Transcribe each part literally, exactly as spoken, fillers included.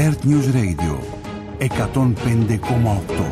Earth News Radio εκατόν πέντε κόμμα οκτώ.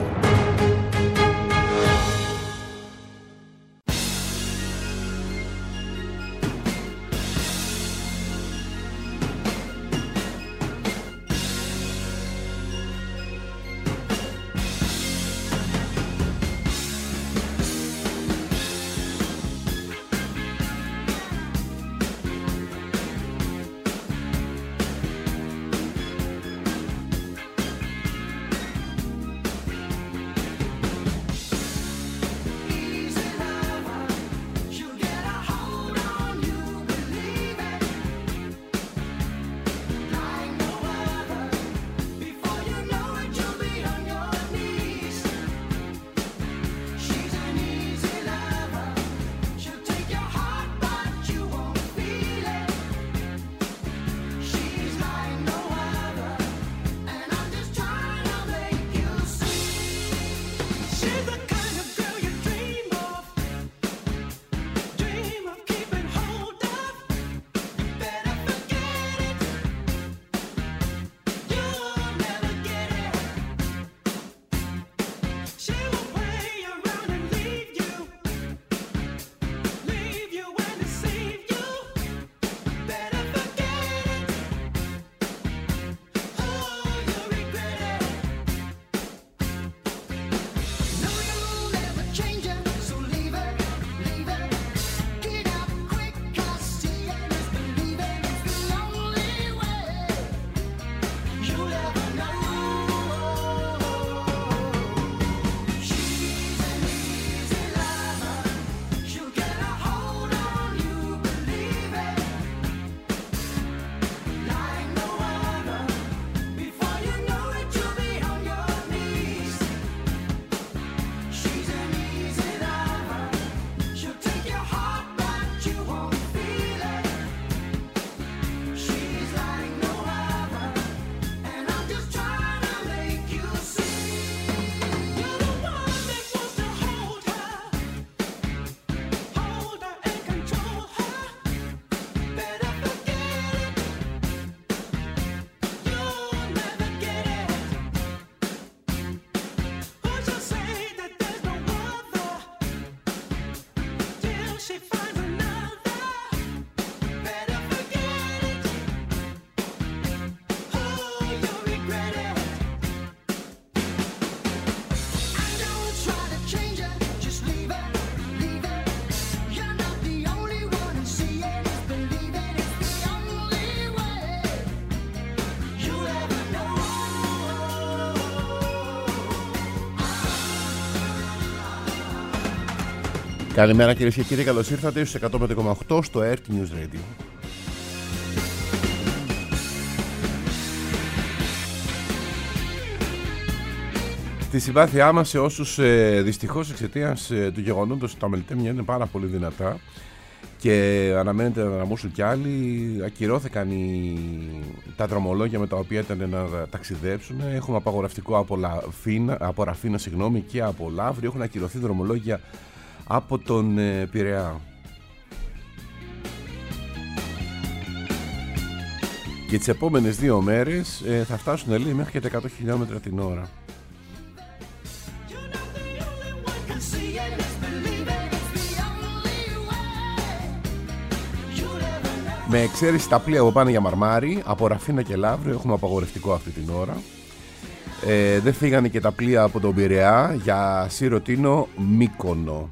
Καλημέρα κυρίες και κύριοι, καλώς ήρθατε στους εκατόν πέντε κόμμα οκτώ στο Earth News Radio. Τη συμπάθειά μας σε όσους ε, δυστυχώς εξαιτίας ε, του γεγονότος τα μελτέμια είναι πάρα πολύ δυνατά και αναμένεται να αναμούσουν κι άλλοι. Ακυρώθηκαν οι, τα δρομολόγια με τα οποία ήταν να ταξιδέψουν. Έχουμε απαγορευτικό από, Λαφίνα, από Ραφίνα συγγνώμη, και από Λαύριο. Έχουν ακυρωθεί δρομολόγια από τον ε, Πειραιά. Και τις επόμενες δύο μέρες ε, θα φτάσουν λέει, μέχρι και τα εκατό χιλιόμετρα την ώρα. Με εξαίρεση τα πλοία που πάνε για Μαρμάρι, από Ραφίνα και Λαύριο έχουμε απαγορευτικό αυτή την ώρα. Ε, δεν φύγανε και τα πλοία από τον Πειραιά για Σιρωτίνο, Μύκονο.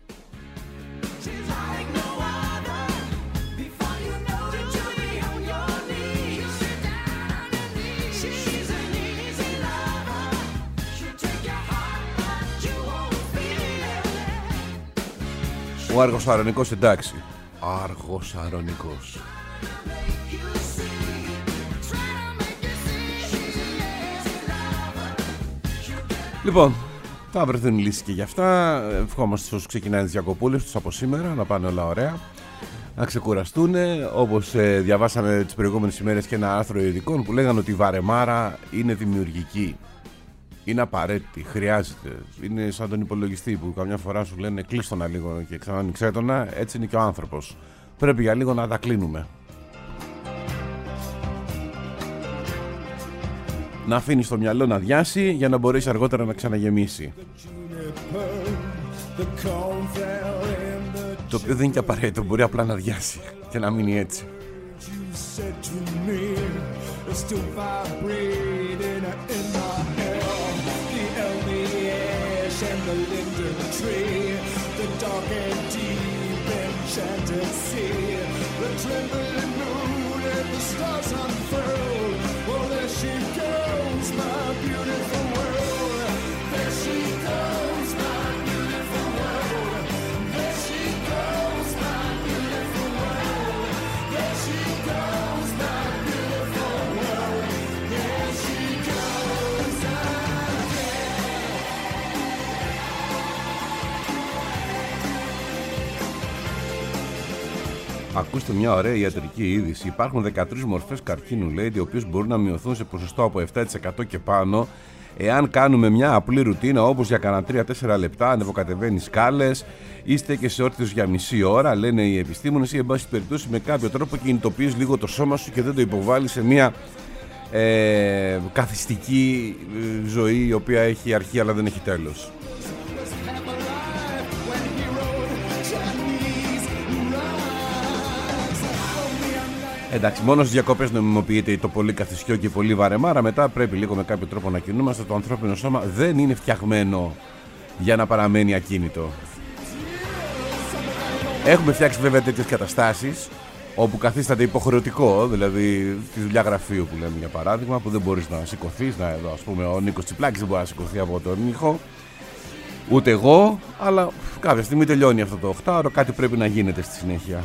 Ο Άργος Αρωνικός εντάξει. Άργος Αρωνικός. Λοιπόν, θα βρεθούν λύσεις και γι' αυτά. Ευχόμαστε στους ξεκινάνε τις διακοπούλες τους από σήμερα να πάνε όλα ωραία, να ξεκουραστούν. Όπως ε, διαβάσαμε τις προηγούμενες ημέρες και ένα άρθρο ειδικών που λέγανε ότι η βαρεμάρα είναι δημιουργική. Είναι απαραίτητη, χρειάζεται. Είναι σαν τον υπολογιστή που καμιά φορά σου λένε κλείστονα λίγο και ξανά ανοίξέτονα. Έτσι είναι και ο άνθρωπος. Πρέπει για λίγο να τα κλείνουμε. να αφήνεις το μυαλό να διάσει για να μπορέσει αργότερα να ξαναγεμίσει. Το οποίο δεν είναι και απαραίτητο, μπορεί απλά να διάσει και να μείνει έτσι. Ακούστε μια ωραία ιατρική είδηση. Υπάρχουν δεκατρείς μορφές καρκίνου, λέει, οι οποίες μπορούν να μειωθούν σε ποσοστό από επτά τοις εκατό και πάνω εάν κάνουμε μια απλή ρουτίνα, όπως για κανένα τρία τέσσερα λεπτά ανεβοκατεβαίνει σκάλες, είστε και σε όρθιος για μισή ώρα, λένε οι επιστήμονες, ή εν πάση περιπτώσει με κάποιο τρόπο κινητοποιείς λίγο το σώμα σου και δεν το υποβάλλεις σε μια ε, καθιστική ζωή η οποία έχει αρχή αλλά δεν έχει τέλος. Εντάξει, μόνο στις διακοπές νομιμοποιείται το πολύ καθισιό και πολύ βαρεμάρα. Μετά πρέπει λίγο με κάποιο τρόπο να κινούμαστε. Το ανθρώπινο σώμα δεν είναι φτιαγμένο για να παραμένει ακίνητο. Έχουμε φτιάξει βέβαια τέτοιες καταστάσεις όπου καθίσταται υποχρεωτικό, δηλαδή στη δουλειά γραφείου που λέμε για παράδειγμα, που δεν μπορείς να σηκωθείς. Να, εδώ, ας πούμε, ο Νίκος Τσιπλάκης δεν μπορεί να σηκωθεί από τον ήχο. Ούτε εγώ, αλλά κάποια στιγμή τελειώνει αυτό το οχτάωρο, κάτι πρέπει να γίνεται στη συνέχεια.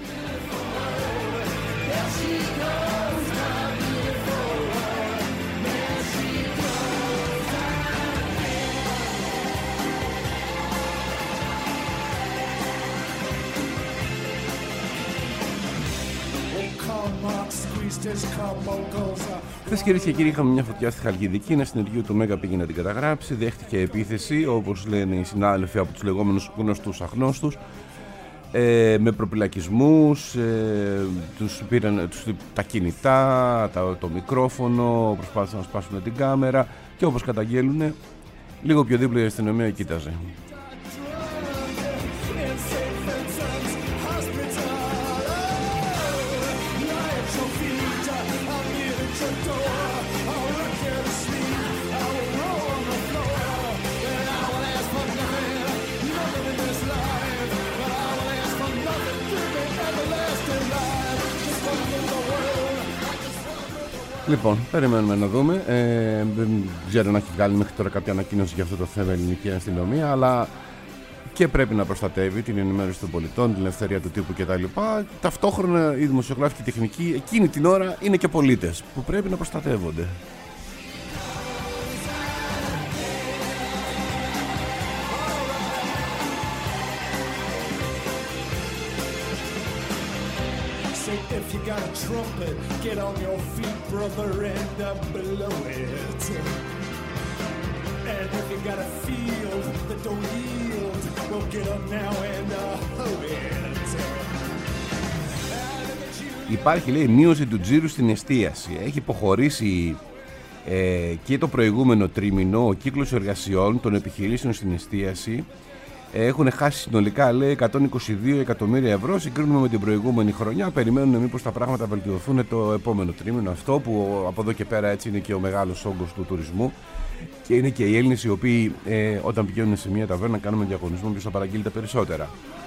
Χθες, κυρίες και κύριοι, είχαμε μια φωτιά στη Χαλκιδική. Ένα συνεργείο του Μέγα πήγε να την καταγράψει. Δέχτηκε επίθεση, όπως λένε οι συνάδελφοι, από τους λεγόμενους γνωστούς αγνώστους, ε, με προπυλακισμούς, ε, τους πήραν τους, τα κινητά, τα, το μικρόφωνο, προσπάθησαν να σπάσουν την κάμερα και όπως καταγγέλουνε, λίγο πιο δίπλα η αστυνομία κοίταζε. Λοιπόν, περιμένουμε να δούμε. Ε, δεν ξέρω να έχει βγάλει μέχρι τώρα κάποια ανακοίνωση για αυτό το θέμα η ελληνική αστυνομία, αλλά και πρέπει να προστατεύει την ενημέρωση των πολιτών, την ελευθερία του τύπου κτλ. Ταυτόχρονα οι δημοσιογράφοι και οι τεχνικοί εκείνη την ώρα είναι και πολίτες που πρέπει να προστατεύονται. If you got a trumpet, get on your feet, brother, and uh, blow it. And if you got a field that don't yield, well, get up now and uh, hoe it. Υπάρχει, λέει, μείωση του τζίρου στην εστίαση. Έχει υποχωρήσει ε, και το προηγούμενο τρίμηνο ο κύκλος εργασιών των επιχειρήσεων στην εστίαση. Έχουν χάσει συνολικά, λέει, εκατόν είκοσι δύο εκατομμύρια ευρώ. Συγκρίνουμε με την προηγούμενη χρονιά. Περιμένουν μήπως τα πράγματα βελτιωθούν το επόμενο τρίμηνο. Αυτό που από εδώ και πέρα έτσι είναι και ο μεγάλος όγκος του τουρισμού. Και είναι και οι Έλληνες οι οποίοι ε, όταν πηγαίνουν σε μια ταβέρνα κάνουμε διαγωνισμό ποιος θα παραγγείλει τα περισσότερα.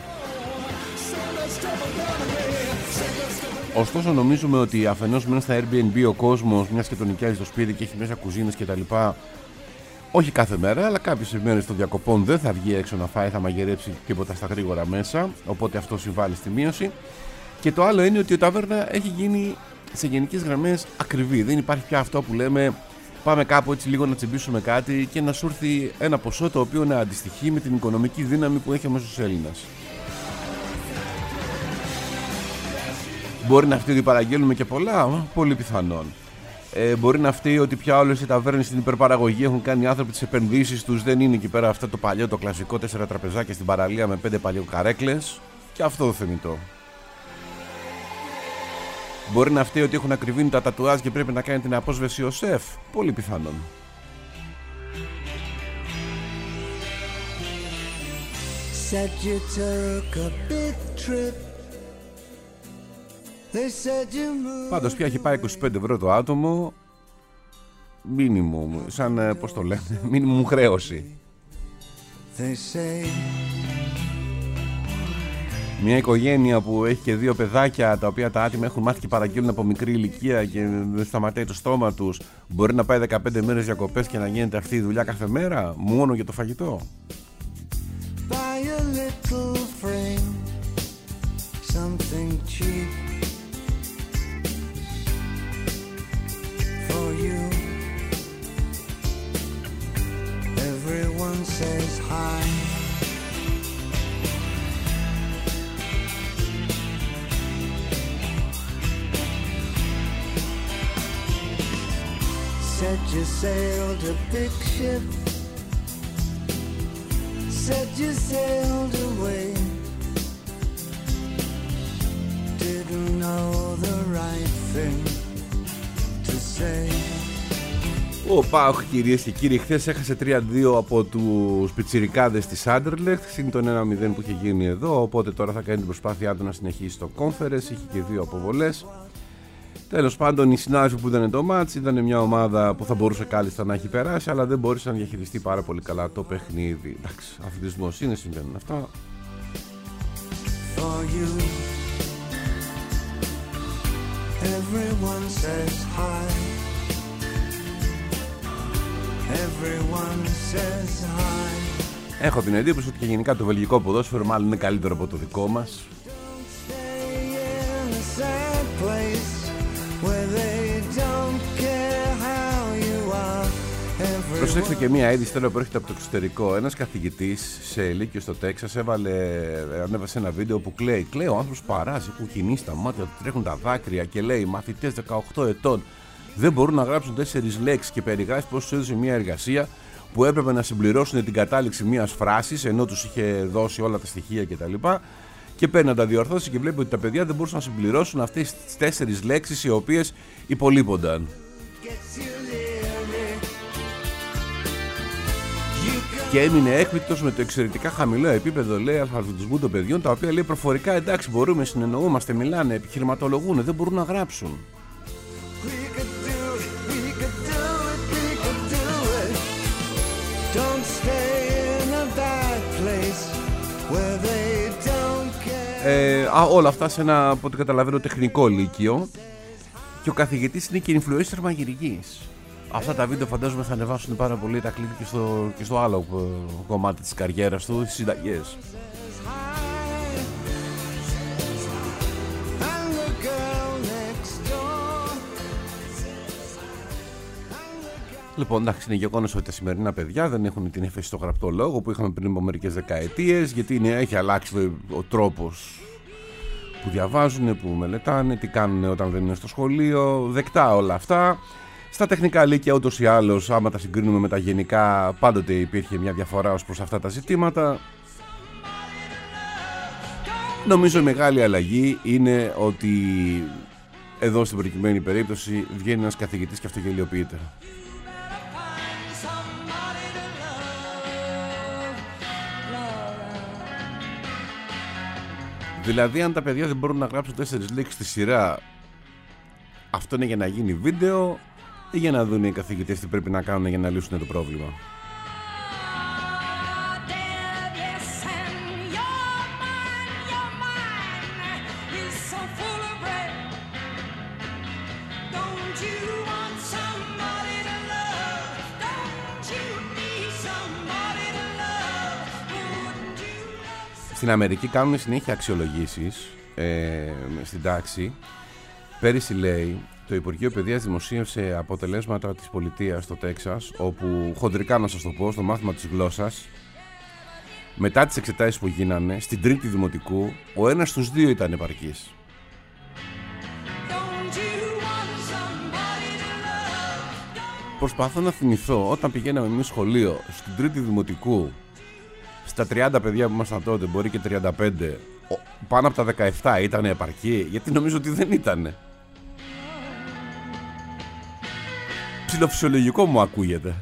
Ωστόσο, νομίζουμε ότι αφενός μένει στα Airbnb ο κόσμος, μιας και τον νοικιάζει στο σπίτι και έχει μέσα κουζίνες κτλ. Όχι κάθε μέρα, αλλά κάποιες μέρες των διακοπών δεν θα βγει έξω να φάει, θα μαγειρέψει τίποτα στα γρήγορα μέσα. Οπότε αυτό συμβάλλει στη μείωση. Και το άλλο είναι ότι η ταβέρνα έχει γίνει σε γενικές γραμμές ακριβή. Δεν υπάρχει πια αυτό που λέμε πάμε κάπου έτσι λίγο να τσιμπήσουμε κάτι και να σου έρθει ένα ποσό το οποίο να αντιστοιχεί με την οικονομική δύναμη που έχει ο μέσος Έλληνας. Μπορεί να φταίει ότι παραγγέλνουμε και πολλά, πολύ πιθανόν. Ε, μπορεί να φταίει ότι πια όλες οι ταβέρνες στην υπερπαραγωγή έχουν κάνει οι άνθρωποι τις επενδύσεις τους. Δεν είναι εκεί πέρα αυτό το παλιό, το κλασικό τέσσερα τραπεζάκια στην παραλία με πέντε παλιό καρέκλες. Και αυτό το θεμιτό. Μπορεί να φταίει ότι έχουν ακριβήνει τα τατουάζ και πρέπει να κάνει την απόσβεση ο σεφ. Πολύ πιθανόν. Πάντως πια έχει πάει είκοσι πέντε ευρώ το άτομο. Μίνιμουμ, σαν πώς το λένε, μίνιμουμ χρέωση. Μια οικογένεια που έχει και δύο παιδάκια, τα οποία τα άτομα έχουν μάθει και παραγγείλουν από μικρή ηλικία και δεν σταματάει το στόμα τους, μπορεί να πάει δεκαπέντε μέρες διακοπές και να γίνεται αυτή η δουλειά κάθε μέρα, μόνο για το φαγητό. Everyone says hi. Said you sailed a big ship. Said you sailed away. Didn't know the right thing to say. Ο ΠΑΟΚ, κυρίες και κύριοι, χθες έχασε τρία δύο από τους πιτσιρικάδες της Άντερλεχτ. Είναι τον ένα μηδέν που είχε γίνει εδώ. Οπότε τώρα θα κάνει την προσπάθειά του να συνεχίσει το Conference. Είχε και δύο αποβολές. Τέλος πάντων, οι συνάδελφοι που ήταν το μάτς ήταν μια ομάδα που θα μπορούσε κάλλιστα να έχει περάσει, αλλά δεν μπορούσε να διαχειριστεί πάρα πολύ καλά το παιχνίδι. Εντάξει, αθλητισμός είναι, συμβαίνουν αυτά. Έχω την εντύπωση ότι και γενικά το βελγικό ποδόσφαιρο μάλλον είναι καλύτερο από το δικό μας. Προσέξτε και μία είδηση τώρα που έρχεται από το εξωτερικό. Ένας καθηγητής σε λύκειο στο Τέξας έβαλε, ανέβασε ένα βίντεο που κλαίει. Κλαίει ο άνθρωπος, παράζει, που κινεί στα μάτια του, τρέχουν τα δάκρυα και λέει: μαθητές δεκαοκτώ ετών δεν μπορούν να γράψουν τέσσερις λέξεις, και περιγράφει πως του έδωσε μια εργασία που έπρεπε να συμπληρώσουν την κατάληξη μιας φράσης ενώ τους είχε δώσει όλα τα στοιχεία κτλ. Και παίρνει να τα διορθώσει και βλέπει ότι τα παιδιά δεν μπορούσαν να συμπληρώσουν αυτές τις τέσσερις λέξεις οι οποίες υπολείπονταν. Και έμεινε έκπληκτος με το εξαιρετικά χαμηλό επίπεδο, λέει, αλφαβητισμού των παιδιών, τα οποία, λέει, προφορικά εντάξει μπορούμε, συνεννοούμαστε, μιλάνε, επιχειρηματολογούν, δεν μπορούν να γράψουν. Ε, α, όλα αυτά σε ένα, από ό,τι καταλαβαίνω, τεχνικό λύκειο. Και ο καθηγητής είναι και influencer μαγειρικής. Αυτά τα βίντεο φαντάζομαι θα ανεβάσουν πάρα πολύ τα κλικ και στο, και στο άλλο κομμάτι της καριέρας του, στις συνταγές. Λοιπόν, εντάξει, είναι γεγονός ότι τα σημερινά παιδιά δεν έχουν την έφεση στο γραπτό λόγο που είχαμε πριν από μερικές δεκαετίες, γιατί είναι, έχει αλλάξει ο τρόπος που διαβάζουν, που μελετάνε, τι κάνουν όταν δεν είναι στο σχολείο, δεκτά όλα αυτά. Στα τεχνικά λύκεια ούτως ή άλλως, άμα τα συγκρίνουμε με τα γενικά, πάντοτε υπήρχε μια διαφορά ως προς αυτά τα ζητήματα. Νομίζω η μεγάλη αλλαγή είναι ότι εδώ στην προκειμένη περίπτωση βγαίνει ένας καθηγητής και αυτογελιοποιείται. Δηλαδή, αν τα παιδιά δεν μπορούν να γράψουν τέσσερις λέξεις στη σειρά, αυτό είναι για να γίνει βίντεο ή για να δουν οι καθηγητές τι πρέπει να κάνουν για να λύσουν το πρόβλημα. Στην Αμερική κάνουν συνέχεια αξιολογήσεις ε, στην τάξη. Πέρυσι, λέει, το Υπουργείο Παιδείας δημοσίευσε αποτελέσματα της πολιτείας στο Τέξας, όπου, χοντρικά να σας το πω, στο μάθημα της γλώσσας, μετά τις εξετάσεις που γίνανε, στην τρίτη δημοτικού, ο ένας στους δύο ήταν επαρκής. Προσπαθώ να θυμηθώ, όταν πηγαίναμε εμείς σχολείο, στην τρίτη δημοτικού, στα τριάντα παιδιά που ήμασταν τότε, μπορεί και τριάντα πέντε, πάνω από τα δεκαεπτά ήταν επαρκή, γιατί νομίζω ότι δεν ήτανε. ψιλοφυσιολογικό μου ακούγεται.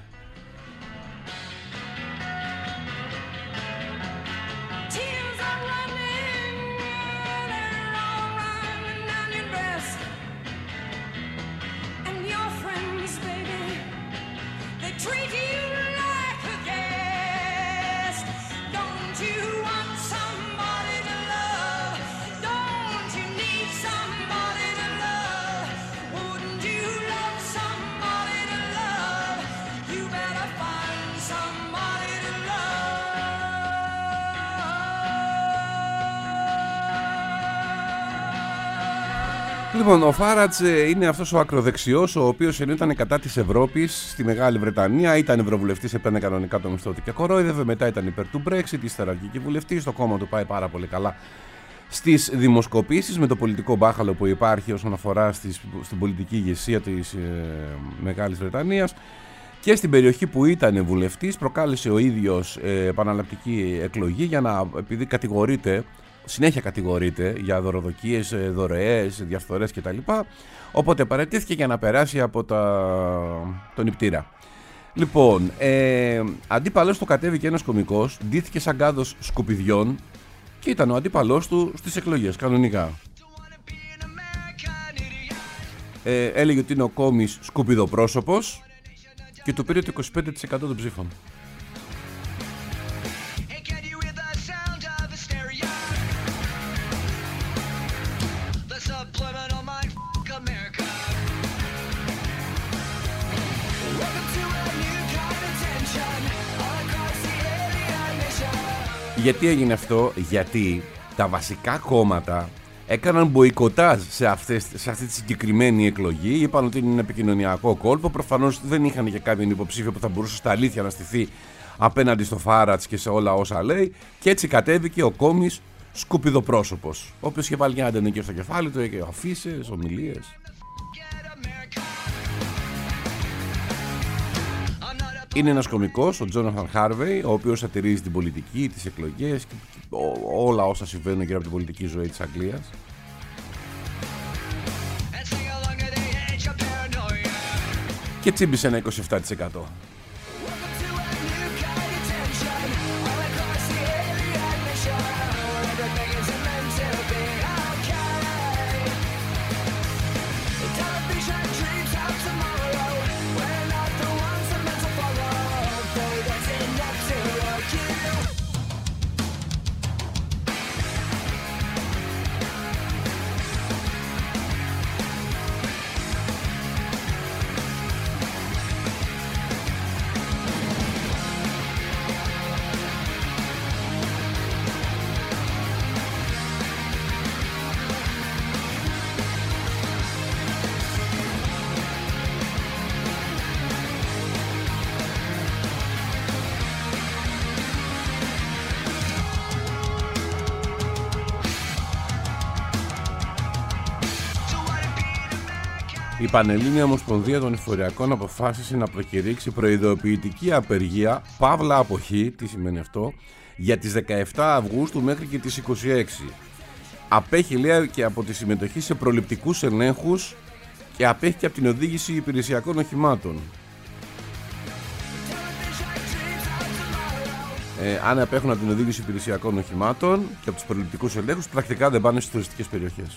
Λοιπόν, ο Φάρατς είναι αυτός ο ακροδεξιός, ο οποίος ενώ ήταν κατά της Ευρώπης στη Μεγάλη Βρετανία, ήταν ευρωβουλευτής, έπαιρνε κανονικά το μισθό του και κορόιδευε, μετά ήταν υπέρ του Brexit, ύστερα αρχική βουλευτής, το κόμμα του πάει πάρα πολύ καλά στις δημοσκοπήσεις, με το πολιτικό μπάχαλο που υπάρχει όσον αφορά στις, στην πολιτική ηγεσία της ε, Μεγάλης Βρετανίας. Και στην περιοχή που ήταν βουλευτής προκάλεσε ο ίδιος ε, επαναλλακτική εκλογή για να, επειδή κατηγορείται, συνέχεια κατηγορείται για δωροδοκίες, δωρεές, διαφθορές κτλ. Οπότε παραιτήθηκε για να περάσει από τα... τον νηπτήρα. Λοιπόν, ε, αντίπαλος του κατέβηκε ένας κωμικός, ντύθηκε σαν γάδος σκουπιδιών και ήταν ο αντίπαλός του στις εκλογές, κανονικά. Ε, έλεγε ότι είναι ο κόμις σκουπιδοπρόσωπος και του πήρε το είκοσι πέντε τοις εκατό των ψήφων. Γιατί έγινε αυτό? Γιατί τα βασικά κόμματα έκαναν μποϊκοτάζ σε, αυτές, σε αυτή τη συγκεκριμένη εκλογή. Είπαν ότι είναι ένα επικοινωνιακό κόλπο. Προφανώς δεν είχαν και κάποιον υποψήφιο που θα μπορούσε στα αλήθεια να στηθεί απέναντι στο Φάρατς και σε όλα όσα λέει. Και έτσι κατέβηκε ο κόμις σκουπιδοπρόσωπος, ο οποίος είχε βάλει μια αντενική στο κεφάλι του, είχε αφίσες, ομιλίες. Είναι ένας κωμικός, ο Τζόναθαν Χάρβεϊ, ο οποίος σατυρίζει την πολιτική, τις εκλογές και όλα όσα συμβαίνουν γύρω από την πολιτική ζωή της Αγγλίας. Και τσίμπησε ένα είκοσι επτά τοις εκατό. Η Πανελλήνια Ομοσπονδία των Εφοριακών αποφάσισε να προκηρύξει προειδοποιητική απεργία, παύλα αποχή, τι σημαίνει αυτό, για τις δεκαεφτά Αυγούστου μέχρι και τις είκοσι έξι. Απέχει, λέει, και από τη συμμετοχή σε προληπτικούς ελέγχους και απέχει και από την οδήγηση υπηρεσιακών οχημάτων. Ε, αν απέχουν από την οδήγηση υπηρεσιακών οχημάτων και από τους προληπτικούς ελέγχους, πρακτικά δεν πάνε στις τουριστικές περιοχές.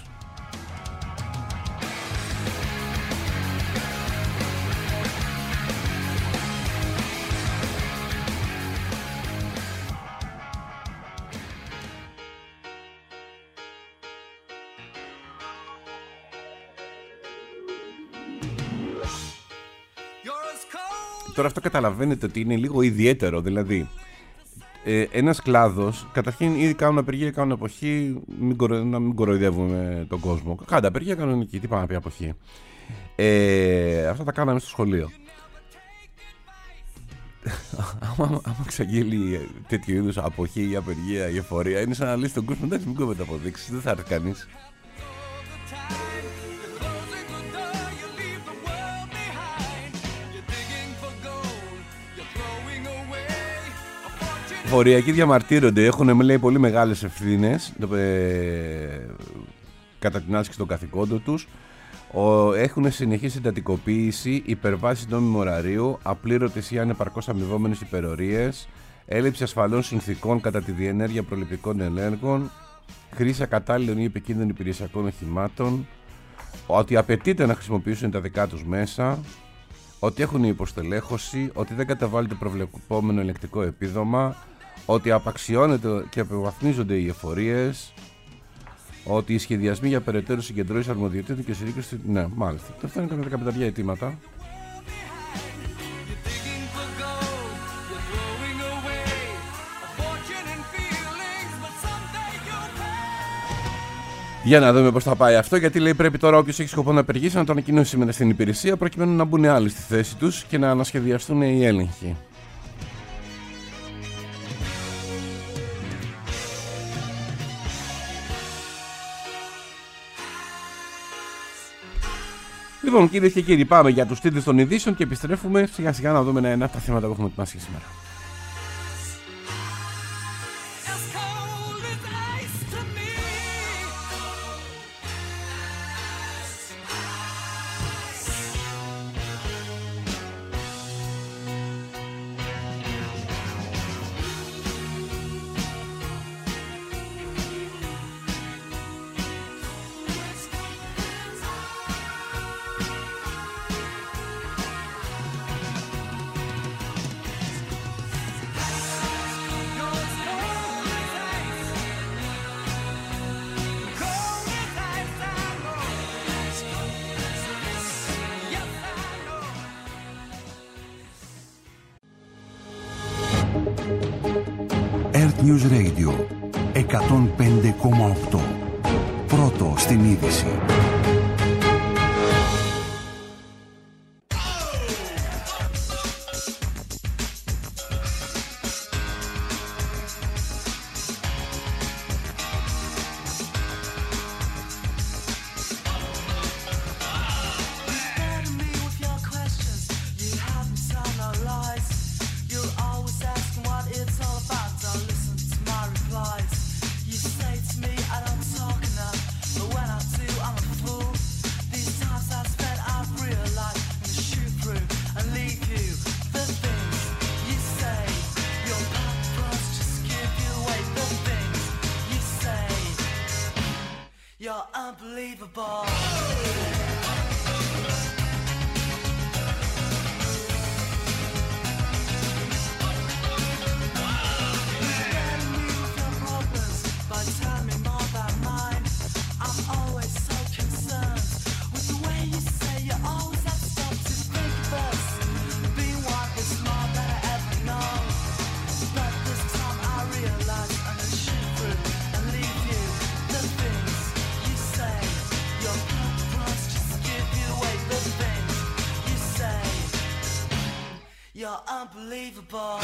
Τώρα αυτό καταλαβαίνετε ότι είναι λίγο ιδιαίτερο, δηλαδή ε, ένας κλάδος, καταρχήν ήδη κάνουν απεργία, κάνουν αποχή, μην κορο, να μην κοροϊδεύουμε τον κόσμο. Κάντε απεργία κανονική, τι πάμε να πει αποχή. Ε, αυτά τα κάναμε στο σχολείο. άμα, άμα εξαγγείλει τέτοιου είδους αποχή ή απεργία ή εφορία, είναι σαν να λύσει τον κόσμο, εντάξει, μην κόβετε αποδείξεις, δεν θα έρθει κανείς. Φοριακοί διαμαρτύρονται, έχουν, λέει, πολύ μεγάλες ευθύνες ε, κατά την άσκηση των καθηκόντων τους. Ο, έχουν συνεχή εντατικοποίηση, υπερβάσεις νόμιμου ωραρίου, απλήρωτες ή ανεπαρκώς αμοιβόμενες υπερορίες, έλλειψη ασφαλών συνθηκών κατά τη διενέργεια προληπτικών ελέγχων, χρήση ακατάλληλων ή επικίνδυνων υπηρεσιακών οχημάτων, ότι απαιτείται να χρησιμοποιήσουν τα δικά τους μέσα, ότι έχουν υποστελέχωση, ότι δεν καταβάλλεται προβλεπόμενο ελεκτικό επίδομα, ότι απαξιώνεται και αποβαθμίζονται οι εφορίες, ότι οι σχεδιασμοί για περαιτέρω συγκεντρώσεις αρμοδιοτήτων και συρρήκνωση. Ναι, μάλιστα. Αυτά είναι κάποια δεκαπέντε αιτήματα. Για να δούμε πώς θα πάει αυτό, γιατί λέει πρέπει τώρα όποιος έχει σκοπό να απεργήσει να το ανακοινώσει σήμερα στην υπηρεσία, προκειμένου να μπουν άλλοι στη θέση τους και να ανασχεδιαστούν οι έλεγχοι. Λοιπόν, κυρίες και κύριοι, πάμε για τους τίτλους των ειδήσεων και επιστρέφουμε σιγά σιγά να δούμε ένα-ένα τα θέματα που έχουμε ετοιμάσει σήμερα. Earth News Radio εκατόν πέντε κόμμα οκτώ. Πρώτο στην είδηση. You're unbelievable. You're unbelievable.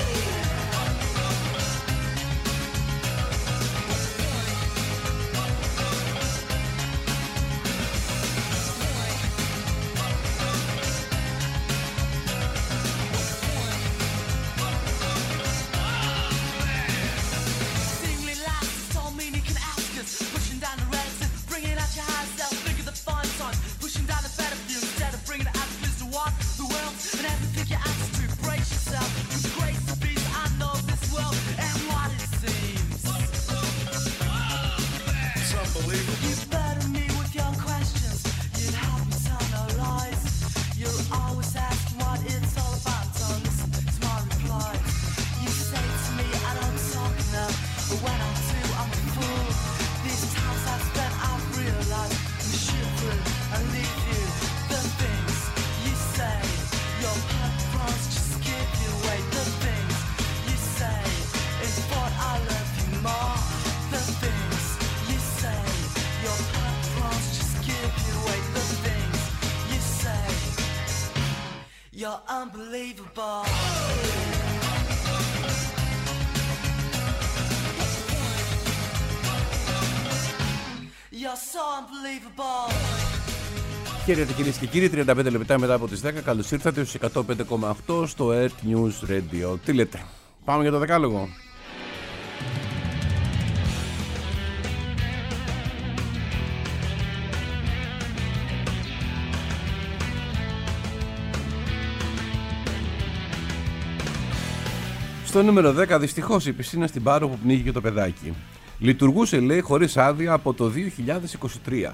You're unbelievable. You're so unbelievable. Χαίρετε κυρίες και κύριοι, τριάντα πέντε λεπτά μετά από τις δέκα. Καλώς ήρθατε στους εκατόν πέντε κόμμα οκτώ στο Earth News Radio. Τι λέτε, πάμε για το δεκάλογο. Στο νούμερο δέκα, δυστυχώς η πισίνα στην Πάρο που πνίγηκε το παιδάκι. Λειτουργούσε, λέει, χωρίς άδεια από το δύο χιλιάδες είκοσι τρία.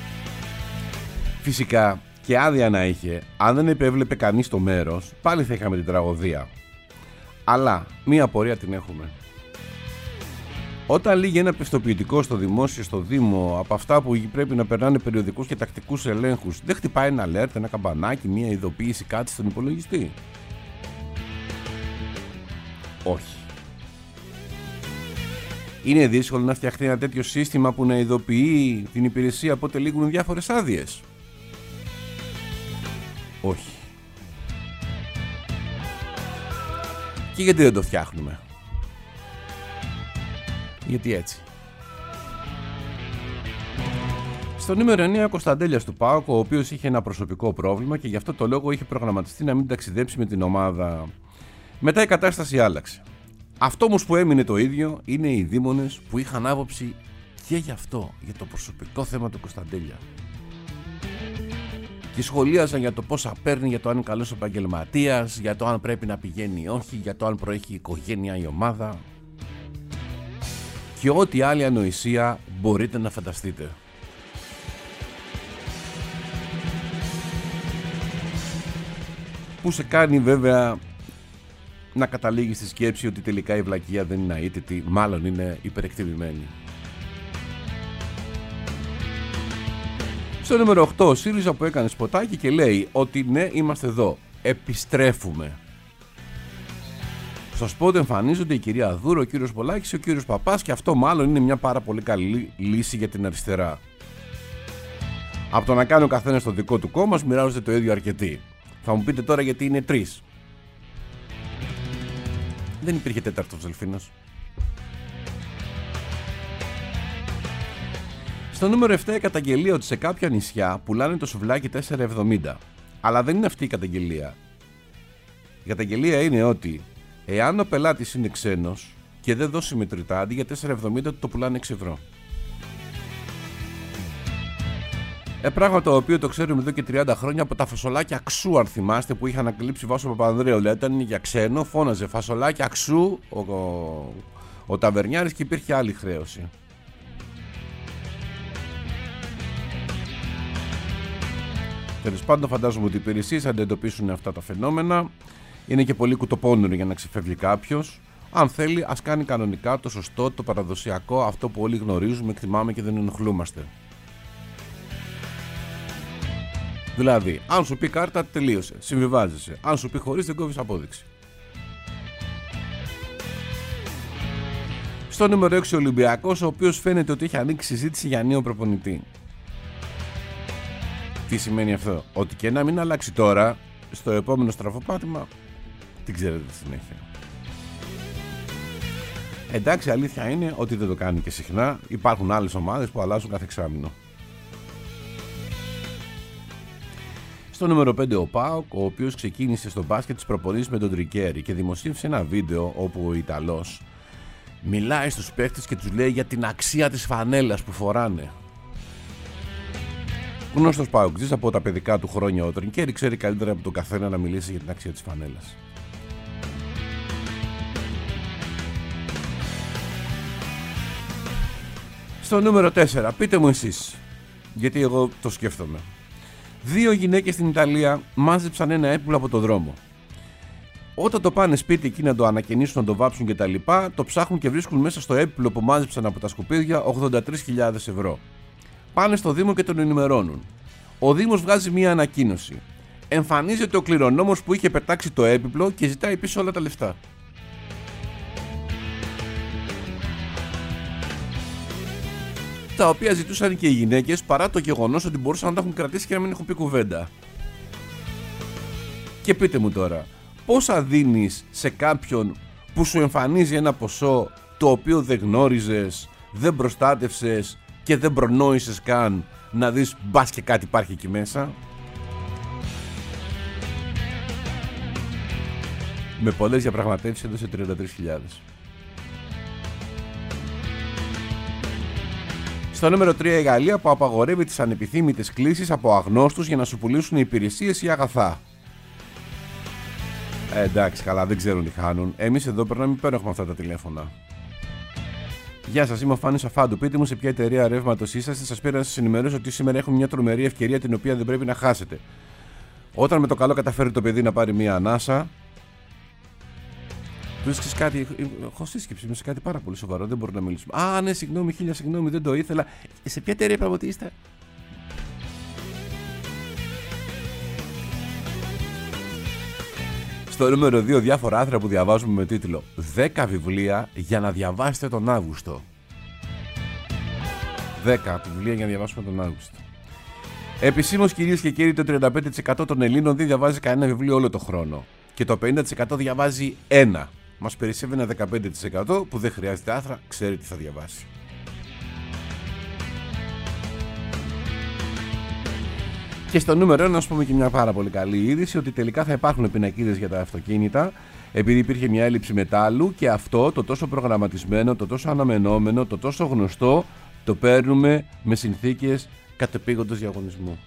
Φυσικά και άδεια να είχε, αν δεν επέβλεπε κανείς το μέρος, πάλι θα είχαμε την τραγωδία. Αλλά μία απορία την έχουμε. Όταν λύγει ένα πιστοποιητικό στο δημόσιο, στο Δήμο, από αυτά που πρέπει να περνάνε περιοδικούς και τακτικούς ελέγχους, δεν χτυπάει ένα alert, ένα καμπανάκι, μία ειδοποίηση, κάτι στον υπολογιστή? Όχι. Είναι δύσκολο να φτιαχτεί ένα τέτοιο σύστημα που να ειδοποιεί την υπηρεσία πότε λήγουν διάφορες άδειες? Όχι. Και γιατί δεν το φτιάχνουμε? Γιατί έτσι. Στο νούμερο εννέα, ο Κωνσταντέλιας του ΠΑΟΚ, ο οποίος είχε ένα προσωπικό πρόβλημα και γι' αυτό το λόγο είχε προγραμματιστεί να μην ταξιδέψει με την ομάδα. Μετά η κατάσταση άλλαξε. Αυτό όμως που έμεινε το ίδιο είναι οι δήμονες που είχαν άποψη και γι' αυτό, για το προσωπικό θέμα του Κωνσταντέλια. Και σχολίαζαν για το πόσα παίρνει, για το αν είναι καλός επαγγελματίας, για το αν πρέπει να πηγαίνει ή όχι, για το αν προέχει η οικογένεια ή η ομάδα. Και ό,τι άλλη ανοησία μπορείτε να φανταστείτε. Που σε κάνει βέβαια να καταλήγει στη σκέψη ότι τελικά η βλακεία δεν είναι αίτητη, μάλλον είναι υπερεκτιμημένη. Στο νούμερο οκτώ, ο ΣΥΡΙΖΑ που έκανε σποτάκι και λέει ότι ναι, είμαστε εδώ, επιστρέφουμε. Στο σπότ εμφανίζονται η κυρία Δούρο, ο κύριος Πολάκης και ο κύριος Παπάς και αυτό μάλλον είναι μια πάρα πολύ καλή λύση για την αριστερά. Από το να κάνει ο καθένας το δικό του κόμμα, μοιράζονται το ίδιο αρκετοί. Θα μου πείτε τώρα γιατί είναι τρεις. Δεν υπήρχε τέταρτος δελφίνος. Στο νούμερο επτά, η καταγγελία ότι σε κάποια νησιά πουλάνε το σουβλάκι τέσσερα εβδομήντα. Αλλά δεν είναι αυτή η καταγγελία. Η καταγγελία είναι ότι εάν ο πελάτης είναι ξένος και δεν δώσει μετρητά, αντί για τέσσερα εβδομήντα το πουλάνε έξι ευρώ. Ε, πράγμα το οποίο το ξέρουμε εδώ και τριάντα χρόνια από τα φασολάκια Αξού, αν θυμάστε, που είχαν ανακαλύψει Βάσο Παπανδρέου. Δηλαδή, όταν είναι για ξένο, φώναζε φασολάκια Αξού ο, ο, ο ταβερνιάρης και υπήρχε άλλη χρέωση. Τέλος πάντων, φαντάζομαι ότι οι υπηρεσίες αντιμετωπίσουν αυτά τα φαινόμενα. Είναι και πολύ κουτοπώνυρο για να ξεφεύγει κάποιος. Αν θέλει, ας κάνει κανονικά το σωστό, το παραδοσιακό, αυτό που όλοι γνωρίζουμε, εκτιμάμε και δεν ενοχλούμαστε. Δηλαδή, αν σου πει κάρτα, τελείωσε. Συμβιβάζεσαι. Αν σου πει χωρίς, δεν κόβεις απόδειξη. Στο νούμερο έξι, ο Ολυμπιακός, ο οποίος φαίνεται ότι έχει ανοίξει συζήτηση για νέο προπονητή. Τι σημαίνει αυτό? Ότι και να μην αλλάξει τώρα, στο επόμενο στραφοπάτημα, την ξέρετε τη συνέχεια. Εντάξει, αλήθεια είναι ότι δεν το κάνει και συχνά. Υπάρχουν άλλες ομάδες που αλλάζουν κάθε εξάμηνο. Στο νούμερο πέντε, ο ΠΑΟΚ, ο οποίος ξεκίνησε στο μπάσκετ της προπονήσεις με τον Τρικέρι και δημοσίευσε ένα βίντεο όπου ο Ιταλός μιλάει στους παίχτες και τους λέει για την αξία της φανέλας που φοράνε. Γνωστός ΠΑΟΚτζής, από τα παιδικά του χρόνια ο Τρικέρι ξέρει καλύτερα από τον καθένα να μιλήσει για την αξία της φανέλας. Στο νούμερο τέσσερα, πείτε μου εσείς, γιατί εγώ το σκέφτομαι. Δύο γυναίκες στην Ιταλία μάζεψαν ένα έπιπλο από το δρόμο. Όταν το πάνε σπίτι εκεί να το ανακαινήσουν, να το βάψουν κτλ., το ψάχνουν και βρίσκουν μέσα στο έπιπλο που μάζεψαν από τα σκουπίδια ογδόντα τρεις χιλιάδες ευρώ. Πάνε στο Δήμο και τον ενημερώνουν. Ο Δήμος βγάζει μία ανακοίνωση. Εμφανίζεται ο κληρονόμος που είχε πετάξει το έπιπλο και ζητάει πίσω όλα τα λεφτά. Τα οποία ζητούσαν και οι γυναίκες παρά το γεγονός ότι μπορούσαν να τα έχουν κρατήσει και να μην έχουν πει κουβέντα. Και πείτε μου τώρα, πόσα δίνεις σε κάποιον που σου εμφανίζει ένα ποσό το οποίο δεν γνώριζες, δεν προστάτευσες και δεν προνόησες καν να δεις μπας και κάτι υπάρχει εκεί μέσα? Με πολλές διαπραγματεύσεις έδωσε τριάντα τρεις χιλιάδες. Στο νούμερο τρία, η Γαλλία που απαγορεύει τις ανεπιθύμητες κλήσεις από αγνώστους για να σου πουλήσουν υπηρεσίες ή αγαθά. Ε, εντάξει, καλά, δεν ξέρουν τι χάνουν. Εμείς εδώ περνάμε υπέροχα με αυτά τα τηλέφωνα. Γεια σας, είμαι ο Φάνης Αφάντου. Πείτε μου σε ποια εταιρεία ρεύματος είσαστε. Σας πήρα να σας ενημερώσω ότι σήμερα έχουμε μια τρομερή ευκαιρία την οποία δεν πρέπει να χάσετε. Όταν με το καλό καταφέρει το παιδί να πάρει μια ανάσα. Του έσκεις κάτι. Έχω σύσκεψη, είμαι σε κάτι πάρα πολύ σοβαρό. Δεν μπορώ να μιλήσουμε. Α, ναι, συγγνώμη, χίλια συγγνώμη, δεν το ήθελα. Σε ποια εταιρεία είπαμε ότι είστε? Στο νούμερο δύο, διάφορα άρθρα που διαβάζουμε με τίτλο δέκα βιβλία για να διαβάσετε τον Αύγουστο. δέκα βιβλία για να διαβάσουμε τον Αύγουστο. Επισήμως, κυρίες και κύριοι, το τριάντα πέντε τοις εκατό των Ελλήνων δεν διαβάζει κανένα βιβλίο όλο το χρόνο. Και το πενήντα τοις εκατό διαβάζει ένα. Μας περισσεύει ένα δεκαπέντε τοις εκατό που δεν χρειάζεται άθρα, ξέρει τι θα διαβάσει. Και στο νούμερο ένα, να σου πούμε και μια πάρα πολύ καλή είδηση, ότι τελικά θα υπάρχουν πινακίδες για τα αυτοκίνητα, επειδή υπήρχε μια έλλειψη μετάλλου και αυτό το τόσο προγραμματισμένο, το τόσο αναμενόμενο, το τόσο γνωστό, το παίρνουμε με συνθήκες κατεπήγοντος διαγωνισμού.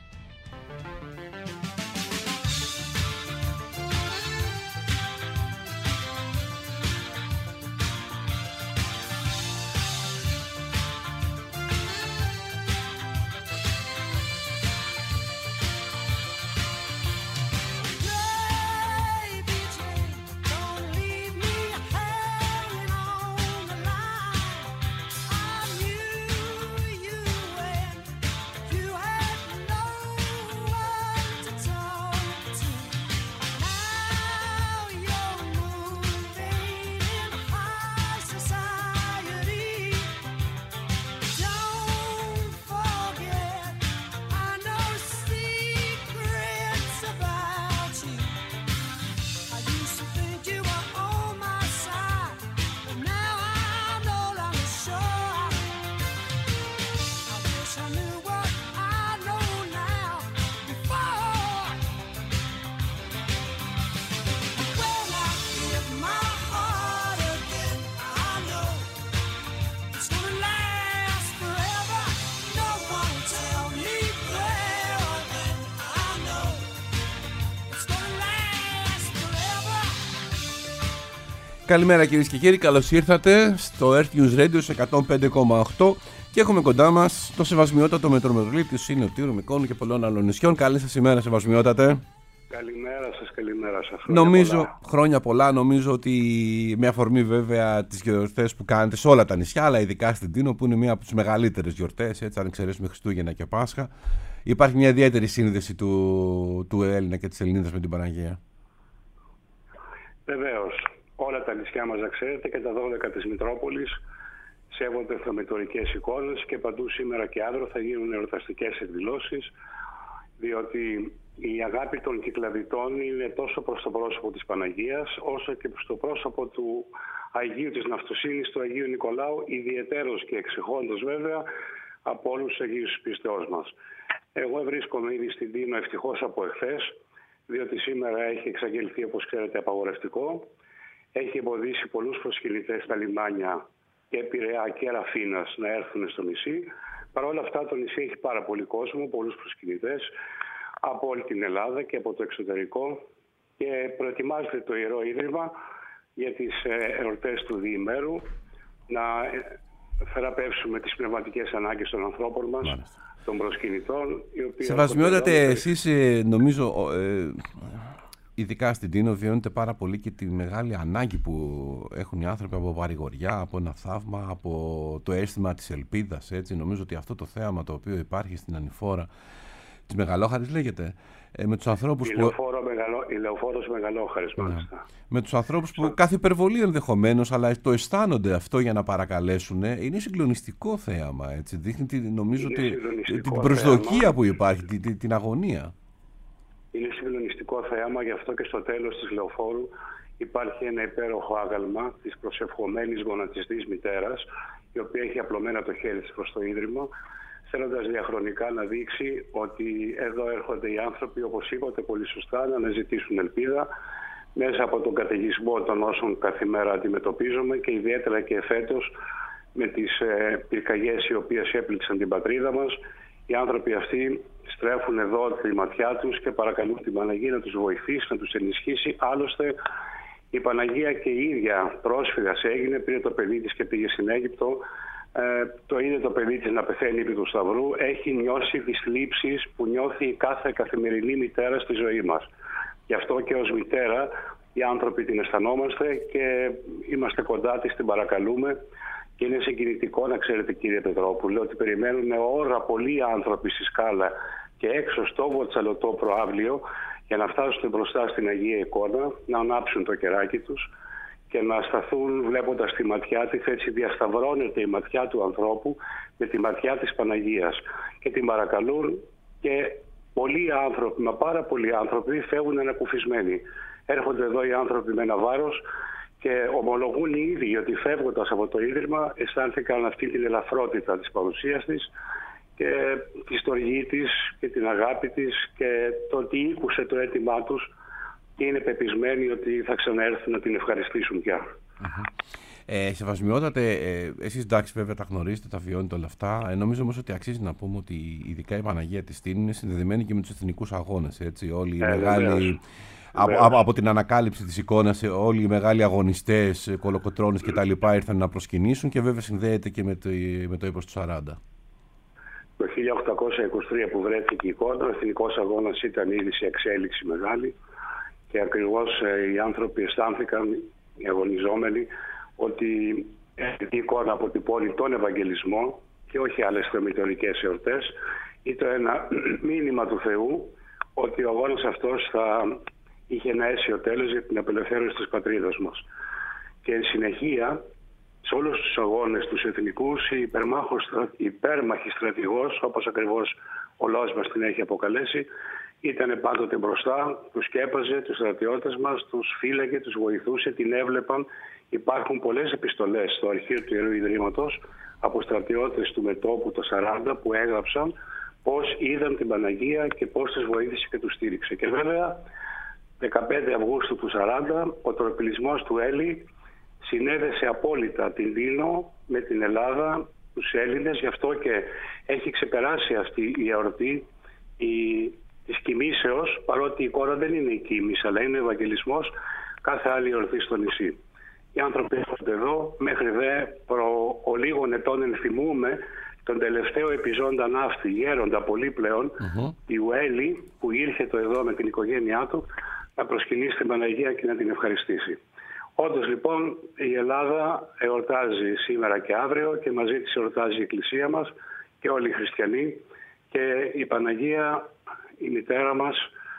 Καλημέρα κυρίες και κύριοι, καλώς ήρθατε στο Earth News Radio σε εκατόν πέντε κόμμα οκτώ και έχουμε κοντά μας το σεβασμιότατο μετρομετρολήπτη του Συνοτήρου, Μικόνου και πολλών άλλων νησιών. Καλή σας ημέρα, σεβασμιότατε. Καλημέρα σας, καλημέρα σας. Χρόνια νομίζω, πολλά. χρόνια πολλά, νομίζω ότι με αφορμή βέβαια τις γιορτές που κάνετε σε όλα τα νησιά, αλλά ειδικά στην Τίνο που είναι μία από τις μεγαλύτερες γιορτές, έτσι, αν εξαιρέσουμε Χριστούγεννα και Πάσχα, υπάρχει μια ιδιαίτερη σύνδεση του, του Έλληνα και της Ελληνίδας με την Παναγία. Βεβαίως. Όλα τα νησιά μας, να ξέρετε, και τα δώδεκα της Μητρόπολης σέβονται εθνομητορικές εικόνες και παντού σήμερα και αύριο θα γίνουν εορταστικές εκδηλώσεις, διότι η αγάπη των κυκλαδιτών είναι τόσο προς το πρόσωπο της Παναγίας, όσο και προς το πρόσωπο του Αγίου της Ναυτοσύνης, του Αγίου Νικολάου, ιδιαιτέρως και εξεχόντως βέβαια από όλους τους Αγίους πιστεώς μας. Εγώ βρίσκομαι ήδη στην Τίνο ευτυχώς από εχθές, διότι σήμερα έχει εξαγγελθεί, όπως ξέρετε, απαγορευτικό. Έχει εμποδίσει πολλούς προσκυνητές στα λιμάνια και Πειραιά και Ραφίνας να έρθουν στο νησί. Παρ' όλα αυτά το νησί έχει πάρα πολύ κόσμο, πολλούς προσκυνητές από όλη την Ελλάδα και από το εξωτερικό και προετοιμάζεται το Ιερό Ίδρυμα για τις εορτές του διημέρου να θεραπεύσουμε τις πνευματικές ανάγκες των ανθρώπων μας, μάλιστα, των προσκυνητών. Σεβασμιότατε, εσείς νομίζω... Ε... Ειδικά στην Τίνο βιώνεται πάρα πολύ και τη μεγάλη ανάγκη που έχουν οι άνθρωποι από παρηγοριά, από ένα θαύμα, από το αίσθημα της ελπίδας. Έτσι. Νομίζω ότι αυτό το θέαμα το οποίο υπάρχει στην ανηφόρα της Μεγαλόχαρης λέγεται. Ε, με τους ανθρώπους η που... μεγαλό... η Λεωφόρος Μεγαλόχαρης, μάλιστα. Ναι. Με τους ανθρώπους που κάθε υπερβολή ενδεχομένως, αλλά το αισθάνονται αυτό για να παρακαλέσουν. Είναι συγκλονιστικό θέαμα. Έτσι. Δείχνει, νομίζω, τη... την προσδοκία θέαμα που υπάρχει, την, την αγωνία. Είναι συγκλονιστικό θέαμα, γι' αυτό και στο τέλος της Λεωφόρου υπάρχει ένα υπέροχο άγαλμα της προσευχομένης γονατιστής μητέρας, η οποία έχει απλωμένα το χέρι της προς το Ίδρυμα, θέλοντας διαχρονικά να δείξει ότι εδώ έρχονται οι άνθρωποι, όπως είπατε πολύ σωστά, να αναζητήσουν ελπίδα μέσα από τον καταιγισμό των όσων κάθε μέρα αντιμετωπίζουμε και ιδιαίτερα και εφέτος με τις ε, πυρκαγιές οι οποίες έπληξαν την πατρίδα μας. Οι άνθρωποι αυτοί στρέφουν εδώ τη ματιά τους και παρακαλούν την Παναγία να τους βοηθήσει, να τους ενισχύσει. Άλλωστε η Παναγία και η ίδια πρόσφυγας έγινε, πήρε το παιδί της και πήγε στην Αίγυπτο. Ε, το είδε το παιδί της να πεθαίνει επί του Σταυρού. Έχει νιώσει τις θλίψεις που νιώθει κάθε καθημερινή μητέρα στη ζωή μας. Γι' αυτό και ως μητέρα οι άνθρωποι την αισθανόμαστε και είμαστε κοντά της, την παρακαλούμε. Και είναι συγκινητικό να ξέρετε, κύριε Πετρόπουλε, ότι περιμένουν ώρα πολλοί άνθρωποι στη Σκάλα και έξω στο Βοτσαλωτό προαύλιο για να φτάσουν μπροστά στην Αγία Εικόνα, να ανάψουν το κεράκι τους και να σταθούν βλέποντας τη ματιά της. Έτσι διασταυρώνεται η ματιά του ανθρώπου με τη ματιά της Παναγίας. Και την παρακαλούν και πολλοί άνθρωποι, μα πάρα πολλοί άνθρωποι φεύγουν ανακουφισμένοι. Έρχονται εδώ οι άνθρωποι με ένα βάρος και ομολογούν οι ίδιοι ότι φεύγοντας από το Ίδρυμα αισθάνθηκαν αυτή την ελαφρότητα της παρουσίας της και τη στοργή της και την αγάπη της και το ότι ήκουσε το αίτημά τους και είναι πεπισμένοι ότι θα ξαναέρθουν να την ευχαριστήσουν πια. Uh-huh. Ε, Σεβασμιότατε, ε, εσείς εντάξει βέβαια τα γνωρίζετε, τα βιώνετε όλα αυτά. Ε, νομίζω όμως ότι αξίζει να πούμε ότι ειδικά η Παναγία της Τίνη είναι συνδεδεμένη και με τους εθνικούς αγώνες. Έτσι, όλοι οι ε, μεγάλοι... Από, από, από την ανακάλυψη της εικόνας όλοι οι μεγάλοι αγωνιστές, κολοκοτρώνες και τα λοιπά ήρθαν να προσκυνήσουν και βέβαια συνδέεται και με το, με το έπος του σαράντα. Το χίλια οκτακόσια είκοσι τρία που βρέθηκε η εικόνα, ο εθνικός αγώνας ήταν ήδη σε εξέλιξη μεγάλη και ακριβώς ε, οι άνθρωποι αισθάνθηκαν, οι αγωνιζόμενοι, ότι η εικόνα αποτυπώνει τον Ευαγγελισμό και όχι άλλες θεμητορικές εορτές. Ήταν ένα μήνυμα του Θεού ότι ο αγώνας αυτός θα είχε ένα αίσιο τέλος για την απελευθέρωση της πατρίδας μας. Και εν συνεχεία, σε όλους τους αγώνες τους εθνικούς, η υπέρμαχη στρατηγός, όπως ακριβώς ο λαός μας την έχει αποκαλέσει, ήταν πάντοτε μπροστά, τους σκέπαζε, τους στρατιώτες μας, τους φύλαγε, τους βοηθούσε, την έβλεπαν. Υπάρχουν πολλές επιστολές στο αρχείο του Ιερού Ιδρύματος από στρατιώτες του μετώπου το σαράντα που έγραψαν πώς είδαν την Παναγία και πώς τους βοήθησε και τους στήριξε. Και βέβαια, δεκαπέντε Αυγούστου του σαράντα, ο τροπηλισμός του Έλλη συνέδεσε απόλυτα την Τίνο με την Ελλάδα, τους Έλληνες. Γι' αυτό και έχει ξεπεράσει αυτή η εορτή η, της κοιμήσεως, παρότι η εικόνα δεν είναι η κοιμήση, αλλά είναι ο Ευαγγελισμός, κάθε άλλη εορτή στο νησί. Οι άνθρωποι έρχονται εδώ, μέχρι δε προ ολίγων ετών ενθυμούμε τον τελευταίο επιζώντα ναύτη, γέροντα πολύ πλέον, uh-huh. Ιουέλη, που ήρθε το εδώ με την οικογένειά του να προσκυνήσει την Παναγία και να την ευχαριστήσει. Όντως λοιπόν η Ελλάδα εορτάζει σήμερα και αύριο και μαζί της εορτάζει η Εκκλησία μας και όλοι οι χριστιανοί και η Παναγία, η μητέρα μας,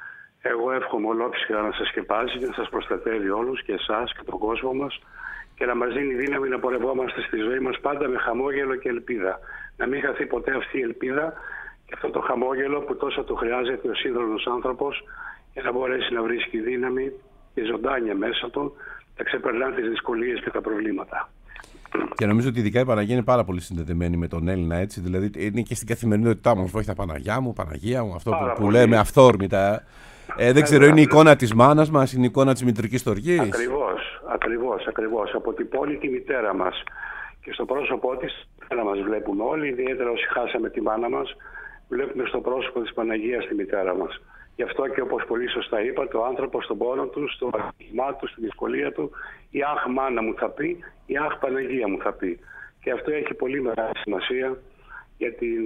εγώ εύχομαι ολόψυχα να σας σκεπάζει και να σας προστατεύει όλους και εσάς και τον κόσμο μας και να μας δίνει δύναμη να πορευόμαστε στη ζωή μας πάντα με χαμόγελο και ελπίδα. Να μην χαθεί ποτέ αυτή η ελπίδα και αυτό το χαμόγελο που τόσο το χρειάζεται ο σύγχρονος άνθρωπος για να μπορέσει να βρίσκει δύναμη και ζωντάνια μέσα του, να ξεπερνά τις δυσκολίες και τα προβλήματα. Και νομίζω ότι ειδικά η Παναγία είναι πάρα πολύ συνδεδεμένη με τον Έλληνα, έτσι. Δηλαδή είναι και στην καθημερινότητά μας. Βοήθα Παναγιά μου, Παναγία μου, αυτό που, που λέμε αυθόρμητα. Ε, δεν ξέρω, είναι η εικόνα της μάνας μας, είναι η εικόνα της μητρικής στοργής. Ακριβώς, ακριβώς, ακριβώς. Αποτυπώνει τη μητέρα μας. Και στο πρόσωπό της να μας βλέπουν όλοι, ιδιαίτερα όσοι χάσαμε τη μάνα μας, βλέπουμε στο πρόσωπο της Παναγίας τη μητέρα μας. Γι' αυτό και όπως πολύ σωστά είπατε, ο άνθρωπος στον πόνο του, στο αγγίγμά του, στη δυσκολία του, η αχ μάνα μου θα πει, η αχ Παναγία μου θα πει. Και αυτό έχει πολύ μεγάλη σημασία για την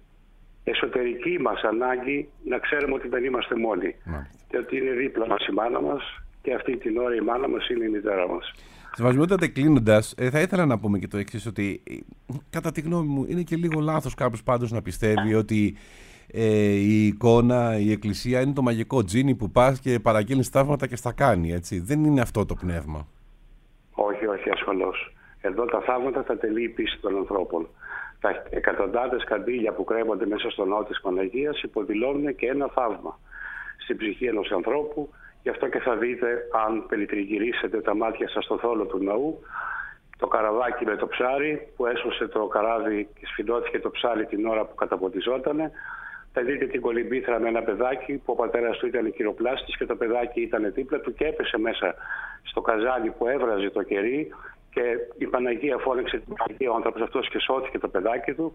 εσωτερική μας ανάγκη να ξέρουμε ότι δεν είμαστε μόνοι. Μάλιστα. Και ότι είναι δίπλα μας η μάνα μας και αυτή την ώρα η μάνα μας είναι η μητέρα μας. Σεβασμιότατε, κλείνοντας, ε, θα ήθελα να πούμε και το εξής, ότι κατά τη γνώμη μου είναι και λίγο λάθος κάποιος πάντως να πιστεύει ότι ε, η εικόνα, η εκκλησία είναι το μαγικό τζίνι που πας και παραγγέλνεις θαύματα και στα κάνει, έτσι. Δεν είναι αυτό το πνεύμα. Όχι, όχι, ασφαλώς. Εδώ τα θαύματα τα τελεί η πίστη των ανθρώπων. Τα εκατοντάδες καντήλια που κρέμονται μέσα στο ναό της Παναγίας υποδηλώνουν και ένα θαύμα στην ψυχή ενός ανθρώπου. Γι' αυτό και θα δείτε, αν περιτριγυρίσετε τα μάτια σας στο θόλο του ναού, το καραβάκι με το ψάρι που έσωσε το καράβι και σφινώθηκε το ψάρι την ώρα που καταποντιζότανε. Θα δείτε την κολυμπήθρα με ένα παιδάκι που ο πατέρας του ήταν κυροπλάστης και το παιδάκι ήταν δίπλα του και έπεσε μέσα στο καζάνι που έβραζε το κερί και η Παναγία φώναξε την Παναγία, ο άνθρωπος αυτός και σώθηκε το παιδάκι του.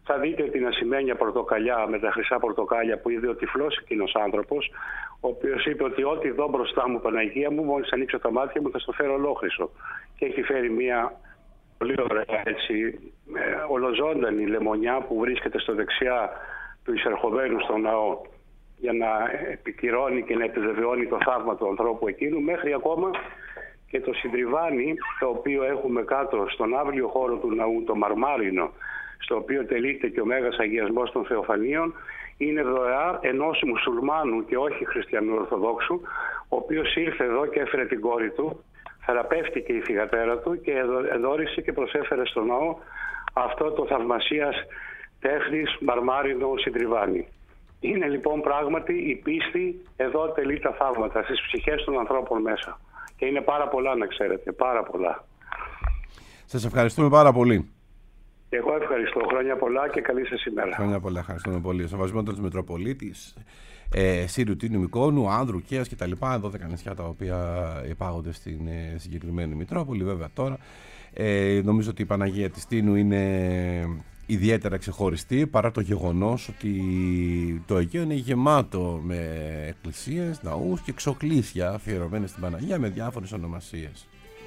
Θα δείτε την ασημένια πορτοκαλιά με τα χρυσά πορτοκάλια που είδε ο τυφλός εκείνος άνθρωπος, ο οποίος είπε ότι ό,τι δω μπροστά μου, Παναγία μου, μόλις ανοίξω τα μάτια μου θα στο φέρω ολόχρυσο. Και έχει φέρει μια πολύ ωραία, έτσι, ολοζώντανη λεμονιά που βρίσκεται στο δεξιά του εισερχομένου στον ναό, για να επικυρώνει και να επιβεβαιώνει το θαύμα του ανθρώπου εκείνου, μέχρι ακόμα και το συντριβάνι, το οποίο έχουμε κάτω στον αύλιο χώρο του ναού, το μαρμάρινο, στο οποίο τελείται και ο Μέγας Αγιασμός των Θεοφανίων, είναι δωρεά ενός μουσουλμάνου και όχι χριστιανού Ορθοδόξου, ο οποίος ήρθε εδώ και έφερε την κόρη του, θεραπεύτηκε η θυγατέρα του και εδώρισε και προσέφερε στο ναό αυτό το θαυμασίας τέχνης μαρμάρινο συντριβάνι. Είναι λοιπόν πράγματι η πίστη εδώ τελεί τα θαύματα στις ψυχές των ανθρώπων μέσα. Και είναι πάρα πολλά, να ξέρετε, πάρα πολλά. Σας ευχαριστούμε πάρα πολύ. Εγώ ευχαριστώ. Χρόνια πολλά και καλή σας ημέρα. Χρόνια πολλά, ευχαριστούμε πολύ. Ο Σεβασμιότατος Μητροπολίτης ε, Σύρου Τίνου Μικόνου, Άνδρου, Κέας κτλ. δώδεκα νησιά τα οποία υπάγονται στην ε, συγκεκριμένη Μητρόπολη. Βέβαια τώρα ε, νομίζω ότι η Παναγία της Τίνου είναι ιδιαίτερα ξεχωριστή, παρά το γεγονός ότι το Αιγαίο είναι γεμάτο με εκκλησίες, ναούς και ξοκλήσια αφιερωμένες στην Παναγία με διάφορες ονομασίες.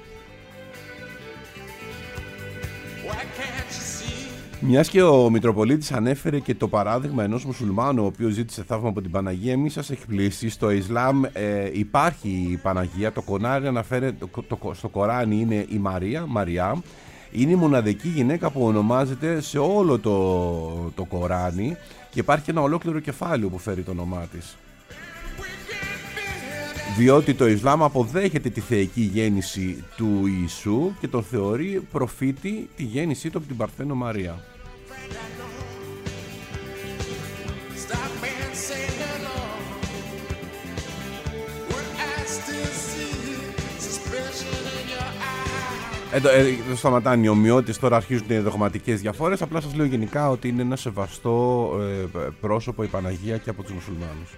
Μιας και ο Μητροπολίτης ανέφερε και το παράδειγμα ενός μουσουλμάνου ο οποίος ζήτησε θαύμα από την Παναγία, μη σας εκπλήσει, στο Ισλάμ ε, υπάρχει η Παναγία, το Κοράνι αναφέρεται, το, το, στο Κοράνι είναι η Μαρία, Μαριά, είναι η μοναδική γυναίκα που ονομάζεται σε όλο το, το Κοράνι και υπάρχει ένα ολόκληρο κεφάλαιο που φέρει το όνομά της. Διότι το Ισλάμ αποδέχεται τη θεϊκή γέννηση του Ιησού και τον θεωρεί προφήτη τη γέννησή του από την Παρθένο Μαρία. Εδώ, εδώ σταματάνε οι ομοιότητες, τώρα αρχίζουν οι δογματικές διαφορές. Απλά σας λέω γενικά ότι είναι ένα σεβαστό ε, πρόσωπο η Παναγία και από τους μουσουλμάνους.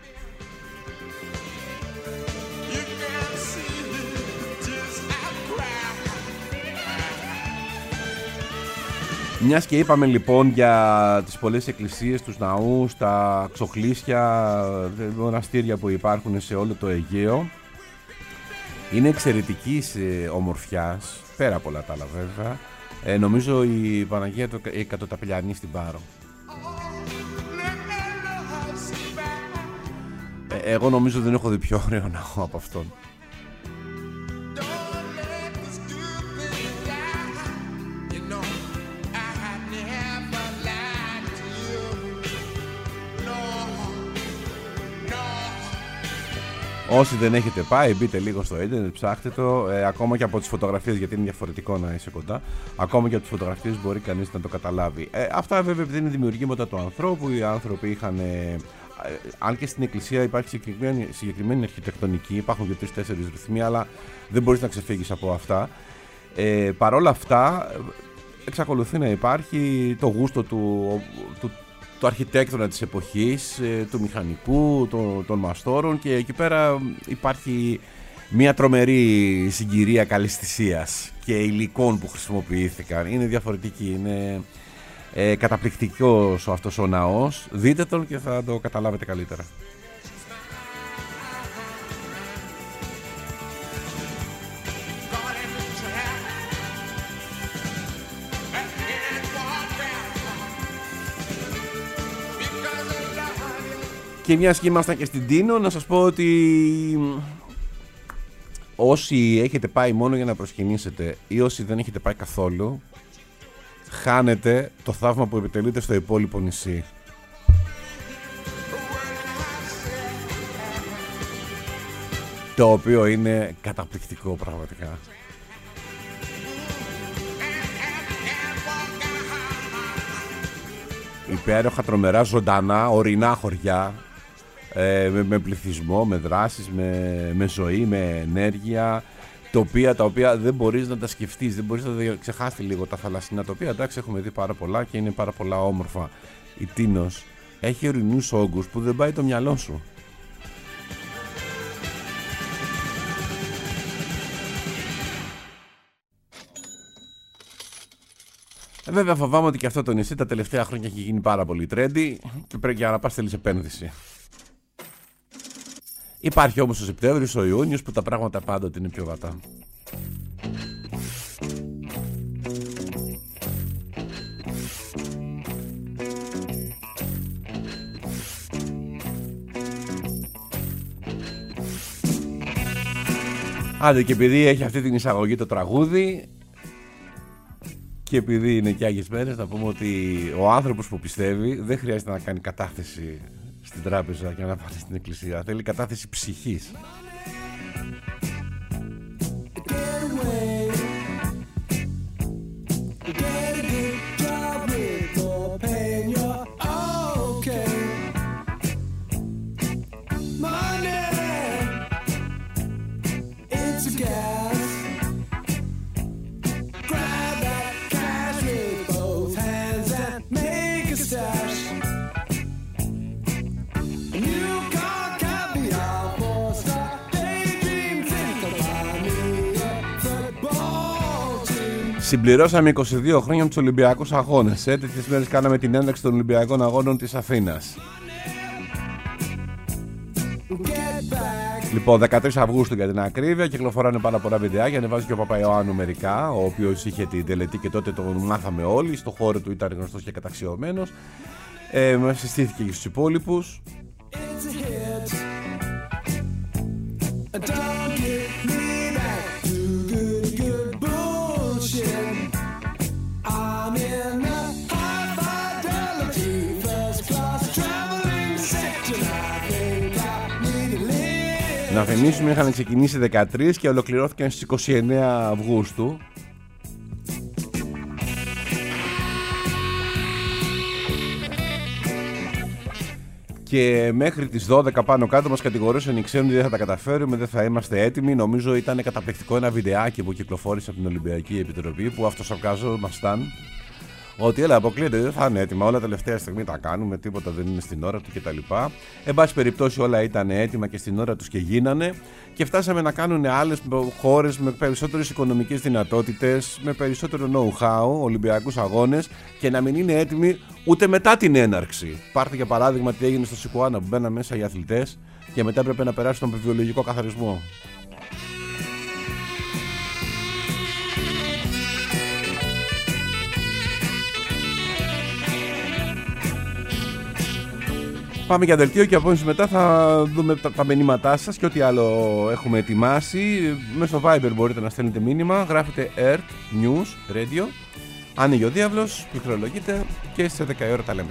Μιας και είπαμε λοιπόν για τις πολλές εκκλησίες, τους ναούς, τα ξοχλήσια, μοναστήρια που υπάρχουν σε όλο το Αιγαίο, είναι εξαιρετικής ομορφιάς, πέρα από όλα τα άλλα βέβαια. Ε, νομίζω η Παναγία το εκατοταπηλιανή στην Πάρο. Ε, εγώ νομίζω δεν έχω δει πιο ωραίο ναό από αυτόν. Όσοι δεν έχετε πάει, μπείτε λίγο στο ίντερνετ, ψάχτε το. Ε, ακόμα και από τις φωτογραφίες, γιατί είναι διαφορετικό να είσαι κοντά, ακόμα και από τις φωτογραφίες μπορεί κανείς να το καταλάβει. Ε, αυτά βέβαια επειδή είναι δημιουργήματα του ανθρώπου. Οι άνθρωποι είχαν. Ε, αν και στην εκκλησία υπάρχει συγκεκριμένη, συγκεκριμένη αρχιτεκτονική, υπάρχουν και τρεις-τέσσερις ρυθμοί, αλλά δεν μπορείς να ξεφύγεις από αυτά. Ε, Παρ' όλα αυτά, εξακολουθεί να υπάρχει το γούστο του. του το αρχιτέκτονα της εποχής, του μηχανικού, των, των μαστόρων, και εκεί πέρα υπάρχει μια τρομερή συγκυρία καλαισθησίας και υλικών που χρησιμοποιήθηκαν. Είναι διαφορετική, είναι ε, καταπληκτικός αυτός ο ναός. Δείτε τον και θα το καταλάβετε καλύτερα. Και μιας και ήμασταν και στην Τίνο, να σας πω ότι όσοι έχετε πάει μόνο για να προσκυνήσετε ή όσοι δεν έχετε πάει καθόλου, χάνετε το θαύμα που επιτελείται στο υπόλοιπο νησί. Το οποίο είναι καταπληκτικό πραγματικά. Υπέροχα, τρομερά, ζωντανά, ορεινά χωριά, ε, με, με πληθυσμό, με δράσεις, με, με ζωή, με ενέργεια, τοπία τα οποία δεν μπορείς να τα σκεφτείς, δεν μπορείς να τα ξεχάσεις λίγο τα θαλασσινά τοπία. Εντάξει, έχουμε δει πάρα πολλά και είναι πάρα πολλά όμορφα. Η Τίνος έχει ορεινούς όγκους που δεν πάει το μυαλό σου. Βέβαια φοβάμαι ότι και αυτό το νησί τα τελευταία χρόνια έχει γίνει πάρα πολύ trendy και πρέπει για να πας θέλεις επένδυση. Υπάρχει όμως ο Σεπτέμβριος, ο Ιούνιος που τα πράγματα πάντοτε είναι πιο βατά. Άντε, και επειδή έχει αυτή την εισαγωγή το τραγούδι και επειδή είναι και Άγιες Μέρες, να πούμε ότι ο άνθρωπος που πιστεύει δεν χρειάζεται να κάνει κατάθεση στην τράπεζα για να πάει στην εκκλησία. Θέλει κατάθεση ψυχής. Συμπληρώσαμε είκοσι δύο χρόνια με τους Ολυμπιακούς Αγώνες. Ε, τέτοιες μέρες κάναμε την ένταξη των Ολυμπιακών Αγώνων της Αθήνας. Λοιπόν, δεκατρείς Αυγούστου για την ακρίβεια, κυκλοφοράνε πάρα πολλά βιντεάκια. Ανεβάζει και ο Παπαϊωάννου μερικά, ο οποίος είχε την τελετή και τότε τον μάθαμε όλοι. Στο χώρο του ήταν γνωστός και καταξιωμένος. Ε, μας συστήθηκε και στους υπόλοιπους. Να θυμίσουμε, είχαν ξεκινήσει δεκατρείς και ολοκληρώθηκαν στις είκοσι εννέα Αυγούστου. Και μέχρι τις δώδεκα πάνω κάτω μας κατηγορούσαν οι ξένοι ότι δεν θα τα καταφέρουμε, δεν θα είμαστε έτοιμοι. Νομίζω ήταν καταπληκτικό ένα βιντεάκι που κυκλοφόρησε από την Ολυμπιακή Επιτροπή, που αυτοσαρκαζόμασταν ότι έλα, αποκλείεται, δεν θα είναι έτοιμα. Όλα τελευταία στιγμή τα κάνουμε, τίποτα δεν είναι στην ώρα του κτλ. Εν πάση περιπτώσει, όλα ήταν έτοιμα και στην ώρα τους και γίνανε. Και φτάσαμε να κάνουν άλλες χώρες με περισσότερες οικονομικές δυνατότητες, με περισσότερο know-how, Ολυμπιακούς Αγώνες, και να μην είναι έτοιμοι ούτε μετά την έναρξη. Πάρτε για παράδειγμα τι έγινε στο Σικουάνα, που μπαίναν μέσα οι αθλητές και μετά έπρεπε να περάσουν τον βιολογικό καθαρισμό. Πάμε για δελτίο και από εμείς μετά θα δούμε τα, τα μηνύματά σας και ό,τι άλλο έχουμε ετοιμάσει. Μέσω Viber μπορείτε να στέλνετε μήνυμα, γράφετε Earth News Radio. Άνοιγε ο διάβλος, πληκτρολογείτε και σε δέκα ώρα τα λέμε.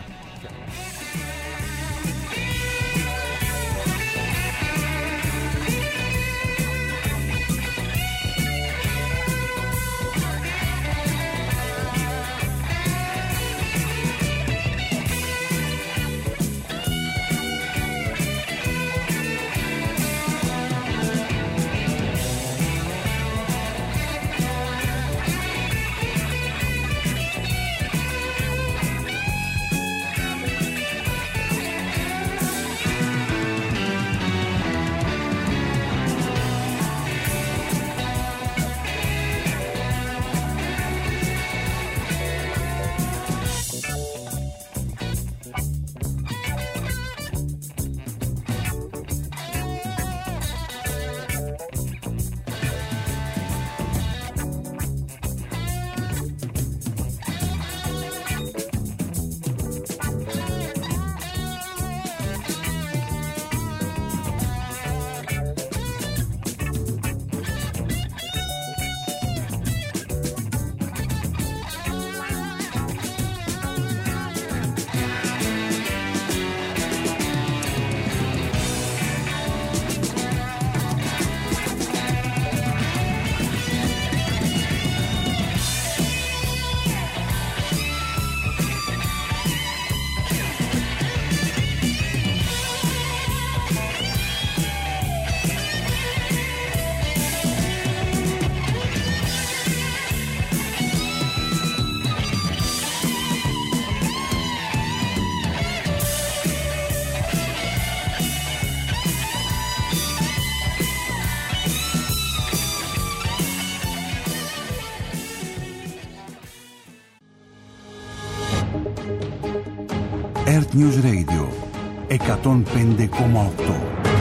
Earth News Radio εκατόν πέντε κόμμα οκτώ.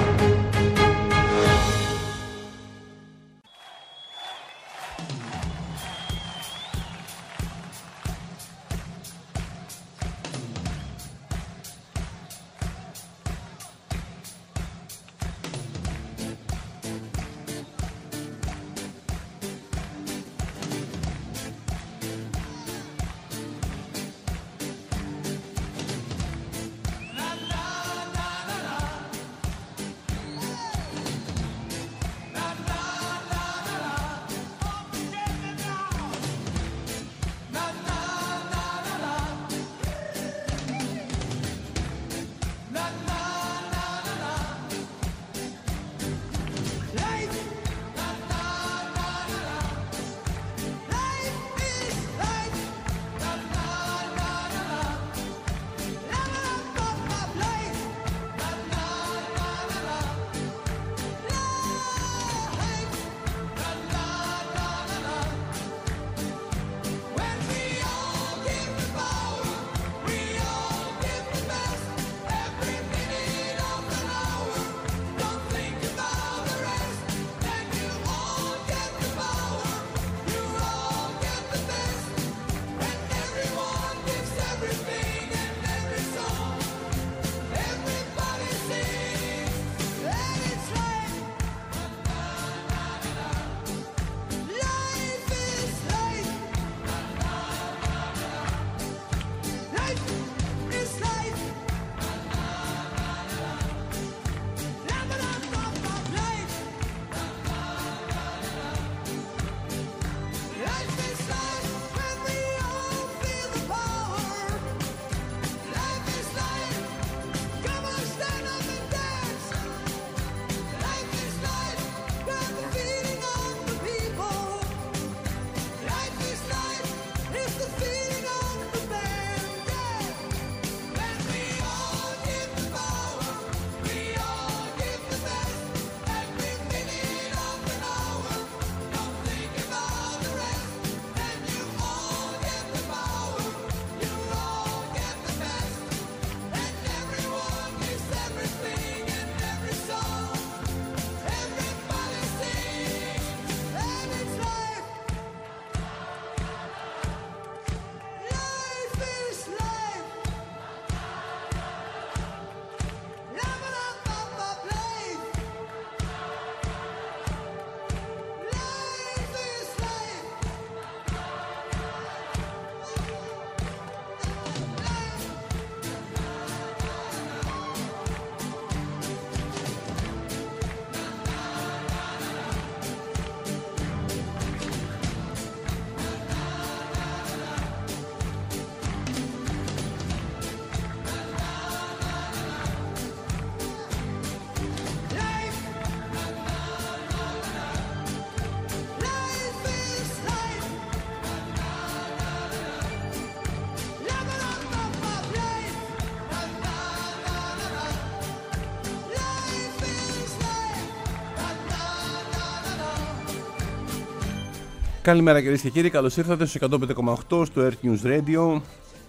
Καλημέρα κυρίες και κύριοι, καλώς ήρθατε στους εκατόν πέντε κόμμα οκτώ στο Earth News Radio.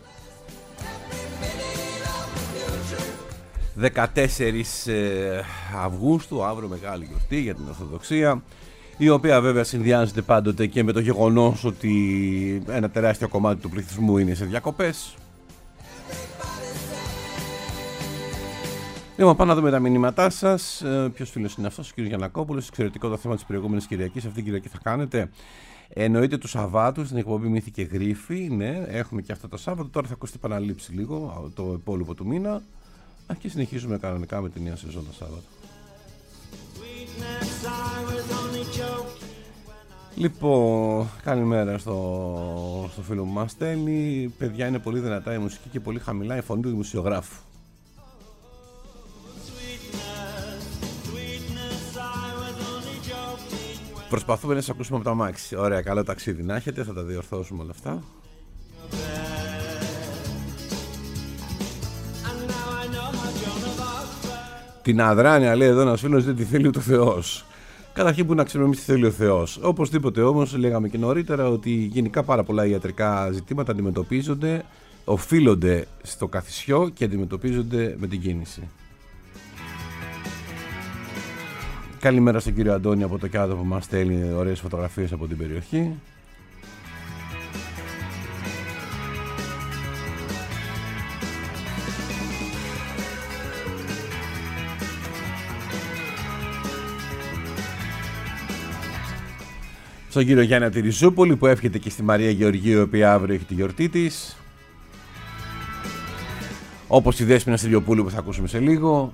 δεκατέσσερις Αυγούστου, αύριο μεγάλη γιορτή για την Ορθοδοξία, η οποία βέβαια συνδυάζεται πάντοτε και με το γεγονός ότι ένα τεράστιο κομμάτι του πληθυσμού είναι σε διακοπές. Λοιπόν, πάμε να δούμε τα μηνύματά σας. Ποιος φίλος είναι αυτός, ο κ. Γιαννακόπουλος? Εξαιρετικό το θέμα της προηγούμενης Κυριακής. Αυτή την Κυριακή θα κάνετε. Εννοείται του Σαββάτου στην εκπομπή Μύθοι και Γρίφοι. Ναι, έχουμε και αυτό το Σάββατο. Τώρα θα ακούσετε επαναλήψη λίγο το υπόλοιπο του μήνα. Και συνεχίζουμε κανονικά με τη νέα σεζόν το Σάββατο. Λοιπόν, καλημέρα στο, στο φίλο μου μας στέλνει. Παιδιά, είναι πολύ δυνατά η μουσική και πολύ χαμηλά η φωνή του δημοσιογράφου. Προσπαθούμε να σας ακούσουμε από το αμάξι. Ωραία, καλό ταξίδι να έχετε, θα τα διορθώσουμε όλα αυτά. Την αδράνεια, λέει εδώ ένας φίλος, δεν τη θέλει ούτε ο Θεός. Καταρχήν που να ξέρουμε εμείς τι θέλει ο Θεός. Οπωσδήποτε όμως, λέγαμε και νωρίτερα ότι γενικά πάρα πολλά ιατρικά ζητήματα αντιμετωπίζονται οφείλονται στο καθισιό και αντιμετωπίζονται με την κίνηση. Καλημέρα στον κύριο Αντώνη από το Κιάδο που μας στέλνει ωραίες φωτογραφίες από την περιοχή. Στον κύριο Γιάννη τη Ριζούπολη που εύχεται και στη Μαρία Γεωργίου, η οποία αύριο έχει τη γιορτή της. Όπως η Δέσποινα Στυλιοπούλου που θα ακούσουμε σε λίγο.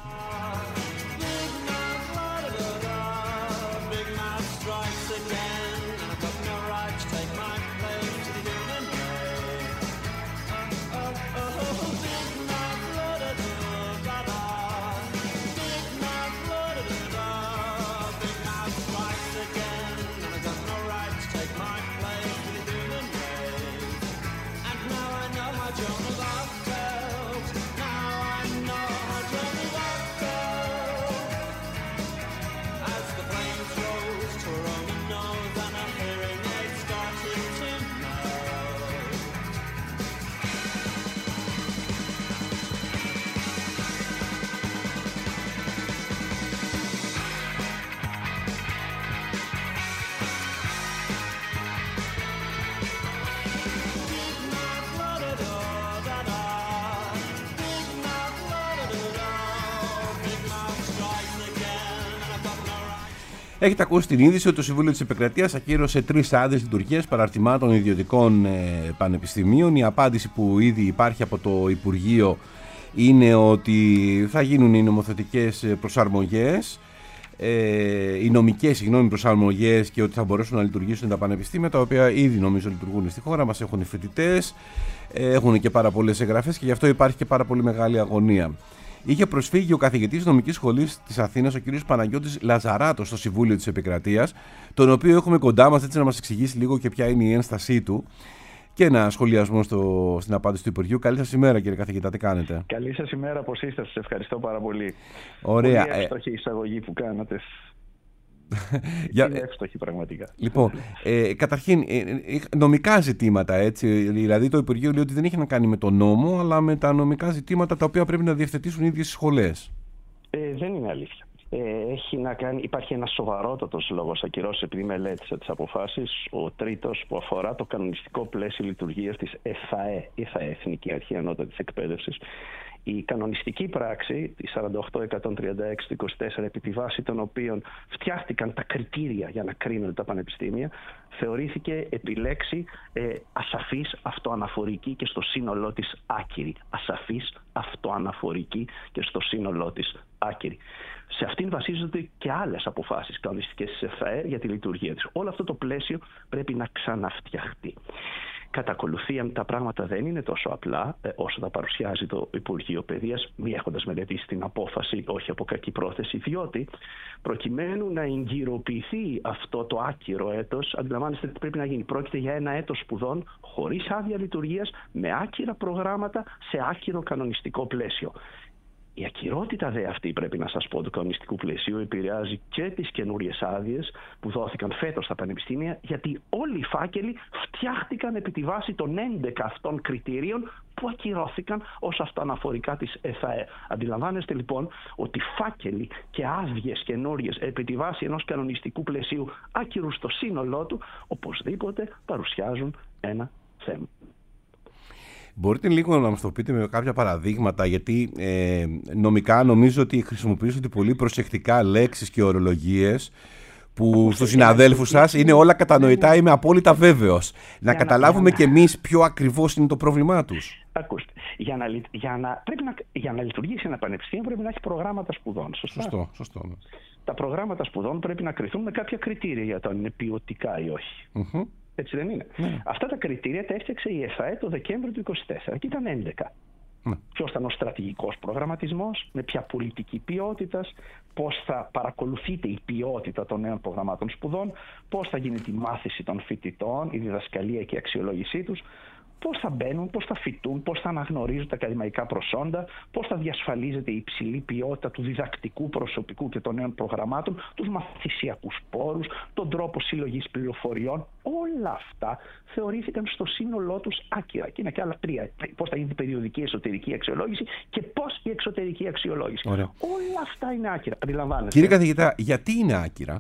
Έχετε ακούσει την είδηση ότι το Συμβούλιο της Επικρατείας ακύρωσε τρεις άδειες λειτουργίας παραρτημάτων ιδιωτικών ε, πανεπιστημίων. Η απάντηση που ήδη υπάρχει από το Υπουργείο είναι ότι θα γίνουν οι νομοθετικές προσαρμογές, ε, οι νομικές συγγνώμη, προσαρμογές και ότι θα μπορέσουν να λειτουργήσουν τα πανεπιστήμια, τα οποία ήδη νομίζω λειτουργούν στη χώρα μας, έχουν φοιτητές, ε, έχουν και πάρα πολλές εγγραφές και γι' αυτό υπάρχει και πάρα πολύ μεγάλη αγωνία. Είχε προσφύγει ο καθηγητής νομικής σχολής της Αθήνας, ο κ. Παναγιώτης Λαζαράτος, στο Συμβούλιο της Επικρατείας, τον οποίο έχουμε κοντά μας έτσι να μας εξηγήσει λίγο και ποια είναι η ένστασή του και ένα σχολιασμό στο, στην απάντηση του Υπουργείου. Καλή σας ημέρα, κύριε καθηγητά, τι κάνετε? Καλή σας ημέρα, πώς είστε, σας ευχαριστώ πάρα πολύ. Ωραία. Πολύ εύστοχη η εισαγωγή που κάνατε. Για... Είναι εύστοχη πραγματικά. Λοιπόν, ε, καταρχήν, ε, νομικά ζητήματα, έτσι, δηλαδή το Υπουργείο λέει ότι δεν έχει να κάνει με τον νόμο, αλλά με τα νομικά ζητήματα τα οποία πρέπει να διευθετήσουν οι ίδιες οι σχολές. Ε, δεν είναι αλήθεια. Ε, έχει να κάνει, υπάρχει ένας σοβαρότατος λόγος ακυρώσεις, επειδή μελέτησα τις αποφάσεις. Ο τρίτος που αφορά το κανονιστικό πλαίσιο λειτουργίας της ΕΘΑΕ, ΕΘΑΕ, Εθνική Αρχή Ανώτατης Εκπαίδευσης. Η κανονιστική πράξη, τη σαράντα οκτώ εκατόν τριάντα έξι του είκοσι τέσσερα, επί τη βάση των οποίων φτιάχτηκαν τα κριτήρια για να κρίνονται τα πανεπιστήμια, θεωρήθηκε επιλέξη ε, ασαφής, αυτοαναφορική και στο σύνολό της άκυρη. Ασαφής, αυτοαναφορική και στο σύνολό της άκυρη. Σε αυτήν βασίζονται και άλλες αποφάσεις κανονιστικές της ΕΘΑΕ για τη λειτουργία της. Όλο αυτό το πλαίσιο πρέπει να ξαναφτιαχτεί. Κατά ακολουθία, τα πράγματα δεν είναι τόσο απλά ε, όσο τα παρουσιάζει το Υπουργείο Παιδείας, μη έχοντας μελετήσει την απόφαση, όχι από κακή πρόθεση, διότι προκειμένου να εγκυροποιηθεί αυτό το άκυρο έτος, αντιλαμβάνεστε ότι πρέπει να γίνει. Πρόκειται για ένα έτος σπουδών χωρίς άδεια λειτουργίας, με άκυρα προγράμματα, σε άκυρο κανονιστικό πλαίσιο. Η ακυρότητα δε αυτή, πρέπει να σας πω, του κανονιστικού πλαισίου επηρεάζει και τις καινούριες άδειες που δόθηκαν φέτος στα πανεπιστήμια, γιατί όλοι οι φάκελοι φτιάχτηκαν επί τη βάση των έντεκα αυτών κριτηρίων που ακυρώθηκαν ως αυτοαναφορικά της ΕΘΑΕ. Αντιλαμβάνεστε λοιπόν ότι φάκελοι και άδειες καινούριες επί τη βάση ενός κανονιστικού πλαισίου άκυρου στο σύνολό του, οπωσδήποτε παρουσιάζουν ένα θέμα. Μπορείτε λίγο να μας το πείτε με κάποια παραδείγματα, γιατί ε, νομικά νομίζω ότι χρησιμοποιήσατε πολύ προσεκτικά λέξεις και ορολογίες που στους συναδέλφους σας είναι όλα κατανοητά, είμαι απόλυτα βέβαιος. Να για καταλάβουμε να... κι εμείς ποιο ακριβώς είναι το πρόβλημά τους. Ακούστε, για να, για, να, πρέπει να, για να λειτουργήσει ένα πανεπιστήμιο πρέπει να έχει προγράμματα σπουδών. Σωστά? Σωστό, σωστό. Ναι. Τα προγράμματα σπουδών πρέπει να κριθούν με κάποια κριτήρια για το αν είναι ποιοτικά ή όχι. Mm-hmm. Έτσι δεν είναι? Ναι. Αυτά τα κριτήρια τα έφτιαξε η ΕΘΑΕ το Δεκέμβριο του είκοσι τέσσερα και ήταν έντεκα. Ναι. Ποιος ήταν ο στρατηγικός προγραμματισμός, με ποια πολιτική ποιότητας, πώς θα παρακολουθείται η ποιότητα των νέων προγραμμάτων σπουδών, πώς θα γίνει τη μάθηση των φοιτητών, η διδασκαλία και η αξιολόγησή τους, πώς θα μπαίνουν, πώς θα φοιτούν, πώς θα αναγνωρίζουν τα ακαδημαϊκά προσόντα, πώς θα διασφαλίζεται η υψηλή ποιότητα του διδακτικού προσωπικού και των νέων προγραμμάτων, τους μαθησιακούς πόρους, τον τρόπο συλλογής πληροφοριών. Όλα αυτά θεωρήθηκαν στο σύνολό τους άκυρα. Και είναι και άλλα τρία. Πώς θα γίνει η περιοδική εσωτερική αξιολόγηση και πώς η εξωτερική αξιολόγηση. Ωραία. Όλα αυτά είναι άκυρα. Αντιλαμβάνεστε. Κύριε καθηγητά, γιατί είναι άκυρα?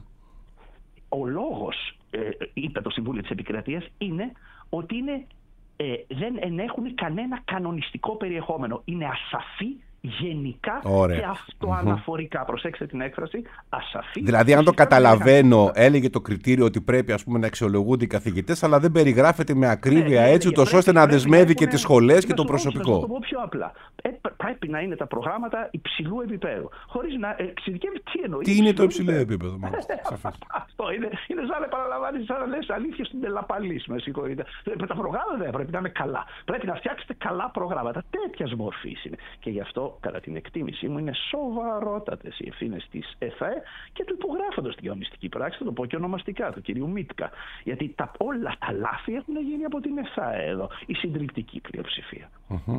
Ο λόγος, ε, είπε το Συμβούλιο της Επικρατείας, είναι ότι είναι, ε, δεν ενέχουν κανένα κανονιστικό περιεχόμενο. Είναι ασαφή, γενικά Ωραία. και αυτοαναφορικά. Mm-hmm. Προσέξτε την έκφραση, ασαφή. Δηλαδή, αν το καταλαβαίνω, έλεγε το κριτήριο ότι πρέπει, ας πούμε, να αξιολογούνται οι καθηγητές, αλλά δεν περιγράφεται με ακρίβεια ναι, έτσι, ούτως ώστε να δεσμεύει και τις σχολές και το προσωπικό. Να το πω πιο απλά. Ε, πρέπει να είναι τα προγράμματα υψηλού επίπεδου. Χωρίς να εξειδικεύει τι εννοεί. Τι είναι το υψηλό επίπεδο, μάλιστα. Αυτό είναι, είναι σαν να επαναλαμβάνει, σαν να λες αλήθειες στην Τελαπαλή. Με συγχωρείτε. Τα προγράμματα δεν πρέπει να είναι καλά. Πρέπει να φτιάξετε καλά προγράμματα. Τέτοια μορφή είναι. Και γι' αυτό, κατά την εκτίμησή μου, είναι σοβαρότατες οι ευθύνες της ΕΦΑΕ και του υπογράφοντος στην κανονιστική πράξη, θα το πω και ονομαστικά, του κυρίου Μίτκα. Γιατί τα, όλα τα λάθη έχουν γίνει από την ΕΦΑΕ εδώ, η συντριπτική πλειοψηφία. Mm-hmm.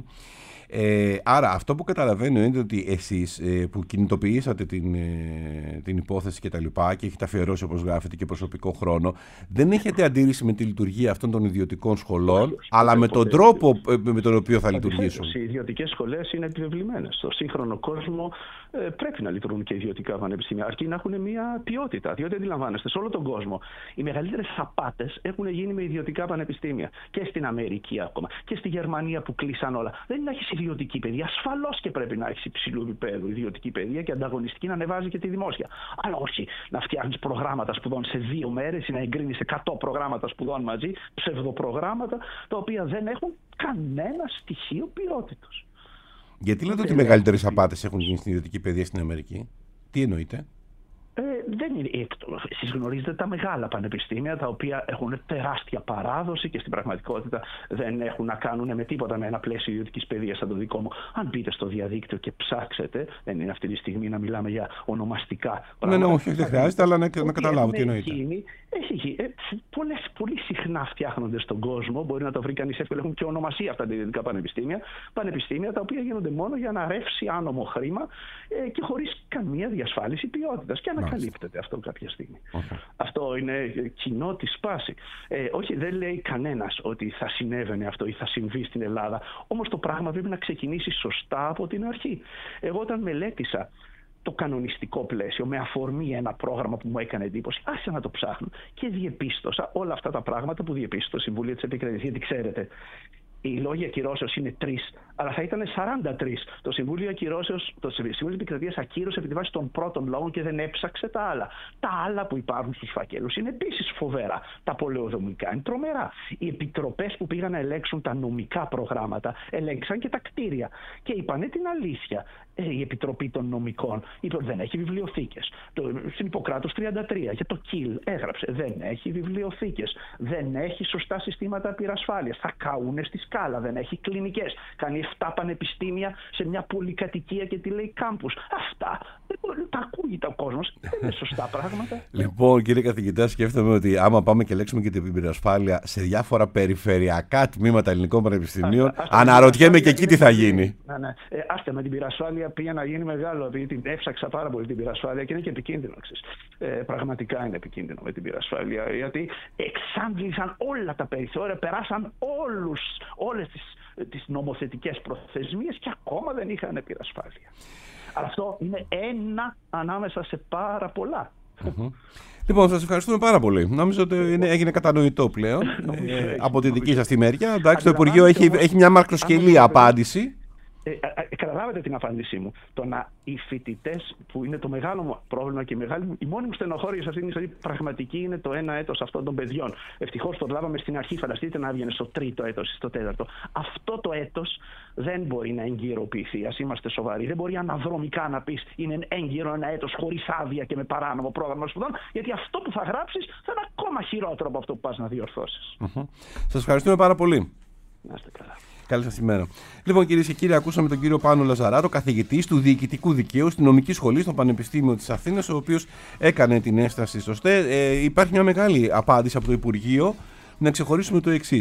Ε, άρα αυτό που καταλαβαίνω είναι ότι εσείς ε, που κινητοποιήσατε την, ε, την υπόθεση και τα λοιπά και έχετε αφιερώσει, όπως γράφετε, και προσωπικό χρόνο, δεν έχετε αντίρρηση με τη λειτουργία αυτών των ιδιωτικών σχολών, όχι, όχι, αλλά με τον τρόπο ε, με τον οποίο θα λειτουργήσουν. Οι ιδιωτικές σχολές είναι επιβεβλημένες. Στο σύγχρονο κόσμο ε, πρέπει να λειτουργούν και ιδιωτικά πανεπιστήμια, αρκεί να έχουν μια ποιότητα. Διότι αντιλαμβάνεστε, σε όλο τον κόσμο οι μεγαλύτερες απάτες έχουν γίνει με ιδιωτικά πανεπιστήμια. Και στην Αμερική ακόμα και στη Γερμανία που κλείσαν όλα. Δεν είναι να έχει ιδιωτική παιδεία. Ασφαλώς και πρέπει να έχει υψηλού επίπεδου ιδιωτική παιδεία και ανταγωνιστική, να ανεβάζει και τη δημόσια. Αλλά όχι να φτιάχνει προγράμματα σπουδών σε δύο μέρες ή να εγκρίνει εκατό προγράμματα σπουδών μαζί, ψευδοπρογράμματα, τα οποία δεν έχουν κανένα στοιχείο ποιότητος. Γιατί λέτε ότι οι μεγαλύτερες απάτες έχουν γίνει στην ιδιωτική παιδεία στην Αμερική? Τι εννοείτε? Ε, δεν είναι έκτο. Εσείς γνωρίζετε τα μεγάλα πανεπιστήμια, τα οποία έχουν τεράστια παράδοση και στην πραγματικότητα δεν έχουν να κάνουν με τίποτα με ένα πλαίσιο ιδιωτικής παιδείας σαν το δικό μου. Αν μπείτε στο διαδίκτυο και ψάξετε, δεν είναι αυτή τη στιγμή να μιλάμε για ονομαστικά πράγματα. Ναι, ναι, όχι, δεν χρειάζεται, αλλά να, να καταλάβω τι εννοείται. Έχει, ε, πολλές, πολύ συχνά φτιάχνονται στον κόσμο, μπορεί να το βρει κανείς εύκολα, έχουν και ονομασία αυτά τα ιδιωτικά πανεπιστήμια. Πανεπιστήμια τα οποία γίνονται μόνο για να ρεύσει άνομο χρήμα ε, και χωρίς καμία διασφάλιση ποιότητας. Και ανακαλύπτεται αυτό κάποια στιγμή. Okay. Αυτό είναι κοινό τη σπάση. Ε, όχι, δεν λέει κανένας ότι θα συνέβαινε αυτό ή θα συμβεί στην Ελλάδα. Όμως το πράγμα πρέπει να ξεκινήσει σωστά από την αρχή. Εγώ όταν μελέτησα το κανονιστικό πλαίσιο με αφορμή ένα πρόγραμμα που μου έκανε εντύπωση, άρχισα να το ψάχνω και διεπίστωσα όλα αυτά τα πράγματα που διεπίστωσε το Συμβούλιο της Επικρατείας. Γιατί ξέρετε, οι λόγοι ακυρώσεως είναι τρεις, αλλά θα ήταν σαράντα τρία. Το Συμβούλιο Ακυρώσεως, το Συμβούλιο Επικρατείας ακύρωσε επί τη βάση των πρώτων λόγων και δεν έψαξε τα άλλα. Τα άλλα που υπάρχουν στους φακέλους είναι επίσης φοβερά. Τα πολεοδομικά είναι τρομερά. Οι επιτροπές που πήγαν να ελέγξουν τα νομικά προγράμματα ελέγξαν και τα κτίρια. Και είπανε την αλήθεια. Ε, η Επιτροπή των Νομικών είπε ότι δεν έχει βιβλιοθήκες. Το, στην Ιπποκράτος τριάντα τρία για το ΚΙΛ έγραψε δεν έχει βιβλιοθήκες. Δεν έχει σωστά συστήματα πυρασφάλειας. Θα καούνε στη σκάλα. Δεν έχει κλινικές. Κάνει εφτά πανεπιστήμια σε μια πολυκατοικία και τη λέει κάμπους. Αυτά τα ακούει ο κόσμος. Δεν είναι σωστά πράγματα. Λοιπόν, κύριε καθηγητά, σκέφτομαι ότι άμα πάμε και λέξουμε και την πυρασφάλεια σε διάφορα περιφερειακά τμήματα ελληνικών πανεπιστημίων, αναρωτιέμαι και εκεί τι θα γίνει. Ναι, ναι. Ε, άστε με την πυρασφάλεια πήγε να γίνει μεγάλο, επειδή την έψαξα πάρα πολύ την πυρασφάλεια και είναι και επικίνδυνο. Ε, πραγματικά είναι επικίνδυνο με την πυρασφάλεια, γιατί εξάντλησαν όλα τα περιθώρια, περάσαν όλους, όλες τις, τις νομοθετικές προθεσμίες και ακόμα δεν είχαν πυρασφάλεια. Αλλά αυτό είναι ένα ανάμεσα σε πάρα πολλά. Mm-hmm. Λοιπόν, σας ευχαριστούμε πάρα πολύ. Νόμιζα ότι είναι, έγινε κατανοητό πλέον ε, από τη δική σας τη μεριά. Εντάξει, το Υπουργείο έχει, έχει μια μακροσκελή απάντηση. Ε, ε, καταλάβετε την απάντησή μου. Το να οι φοιτητές, που είναι το μεγάλο μου πρόβλημα και η, μεγάλη, η μόνη μου στενοχώρια σε αυτήν την ιστορία πραγματική είναι το ένα έτος αυτών των παιδιών. Ευτυχώς το λάβαμε στην αρχή, φανταστείτε να έβγαινε στο τρίτο έτος ή στο τέταρτο. Αυτό το έτος δεν μπορεί να εγκυροποιηθεί. Ας είμαστε σοβαροί. Δεν μπορεί αναδρομικά να πεις είναι έγκυρο ένα έτος χωρίς άδεια και με παράνομο πρόγραμμα σπουδών, γιατί αυτό που θα γράψεις θα είναι ακόμα χειρότερο από αυτό που πας να διορθώσεις. Mm-hmm. Σας ευχαριστούμε πάρα πολύ. Να είστε καλά. Καλή σας ημέρα. Λοιπόν, κυρίες και κύριοι, ακούσαμε τον κύριο Πάνο Λαζαράτο, καθηγητής του Διοικητικού Δικαίου στην Νομική Σχολή στο Πανεπιστήμιο της Αθήνας, ο οποίος έκανε την έσταση στο ΣΤΕ. Ε, υπάρχει μια μεγάλη απάντηση από το Υπουργείο. Να ξεχωρίσουμε το εξής.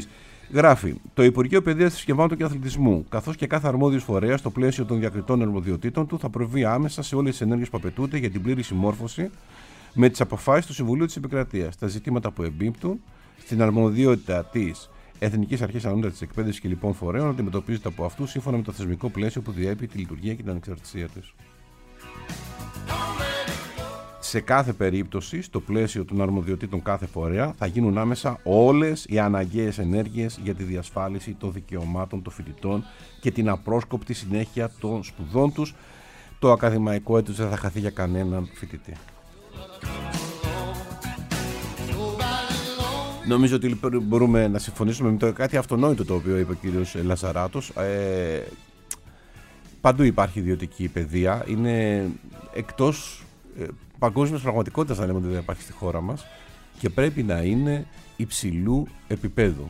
Γράφει: το Υπουργείο Παιδείας, Θρησκευμάτων και Αθλητισμού, καθώς και κάθε αρμόδιος φορέας, στο πλαίσιο των διακριτών αρμοδιοτήτων του, θα προβεί άμεσα σε όλες τις ενέργειες που απαιτούνται για την πλήρη συμμόρφωση με τις αποφάσεις του Συμβουλίου της Επικρατείας. Τα ζητήματα που εμπίπτουν στην αρμοδιότητα της Εθνικής Αρχής Ανώτατης Εκπαίδευσης και λοιπόν φορέων αντιμετωπίζονται από αυτούς σύμφωνα με το θεσμικό πλαίσιο που διέπει τη λειτουργία και την ανεξαρτησία της. Σε κάθε περίπτωση, στο πλαίσιο των αρμοδιοτήτων κάθε φορέα, θα γίνουν άμεσα όλες οι αναγκαίες ενέργειες για τη διασφάλιση των δικαιωμάτων των φοιτητών και την απρόσκοπτη συνέχεια των σπουδών τους. Το ακαδημαϊκό έτος δεν θα χαθεί για κανέναν φοιτητή. Νομίζω ότι μπορούμε να συμφωνήσουμε με το κάτι αυτονόητο το οποίο είπε ο κύριος Λαζαράτος. Ε, παντού υπάρχει ιδιωτική παιδεία. Είναι εκτός ε, παγκόσμιας πραγματικότητας, θα λέμε, ότι δεν υπάρχει στη χώρα μας και πρέπει να είναι υψηλού επίπεδου.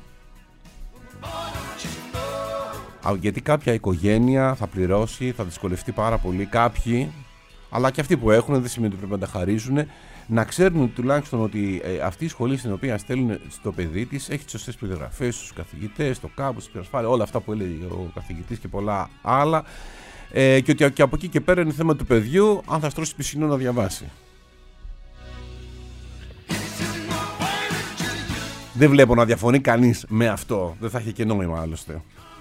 Γιατί κάποια οικογένεια θα πληρώσει, θα δυσκολευτεί πάρα πολύ. Κάποιοι, αλλά και αυτοί που έχουν, δεν σημαίνει ότι πρέπει να τα χαρίζουν, να ξέρουν τουλάχιστον ότι ε, αυτή η σχολή στην οποία στέλνουν στο παιδί της έχει τις σωστές προδιαγραφές, τους καθηγητές, το κάμπους, την ασφάλεια, όλα αυτά που έλεγε ο καθηγητής και πολλά άλλα. Ε, και ότι και από εκεί και πέρα είναι θέμα του παιδιού αν θα στρώσει πισινό να διαβάσει. Δεν βλέπω να διαφωνεί κανείς με αυτό. Δεν θα έχει και νόημα άλλωστε.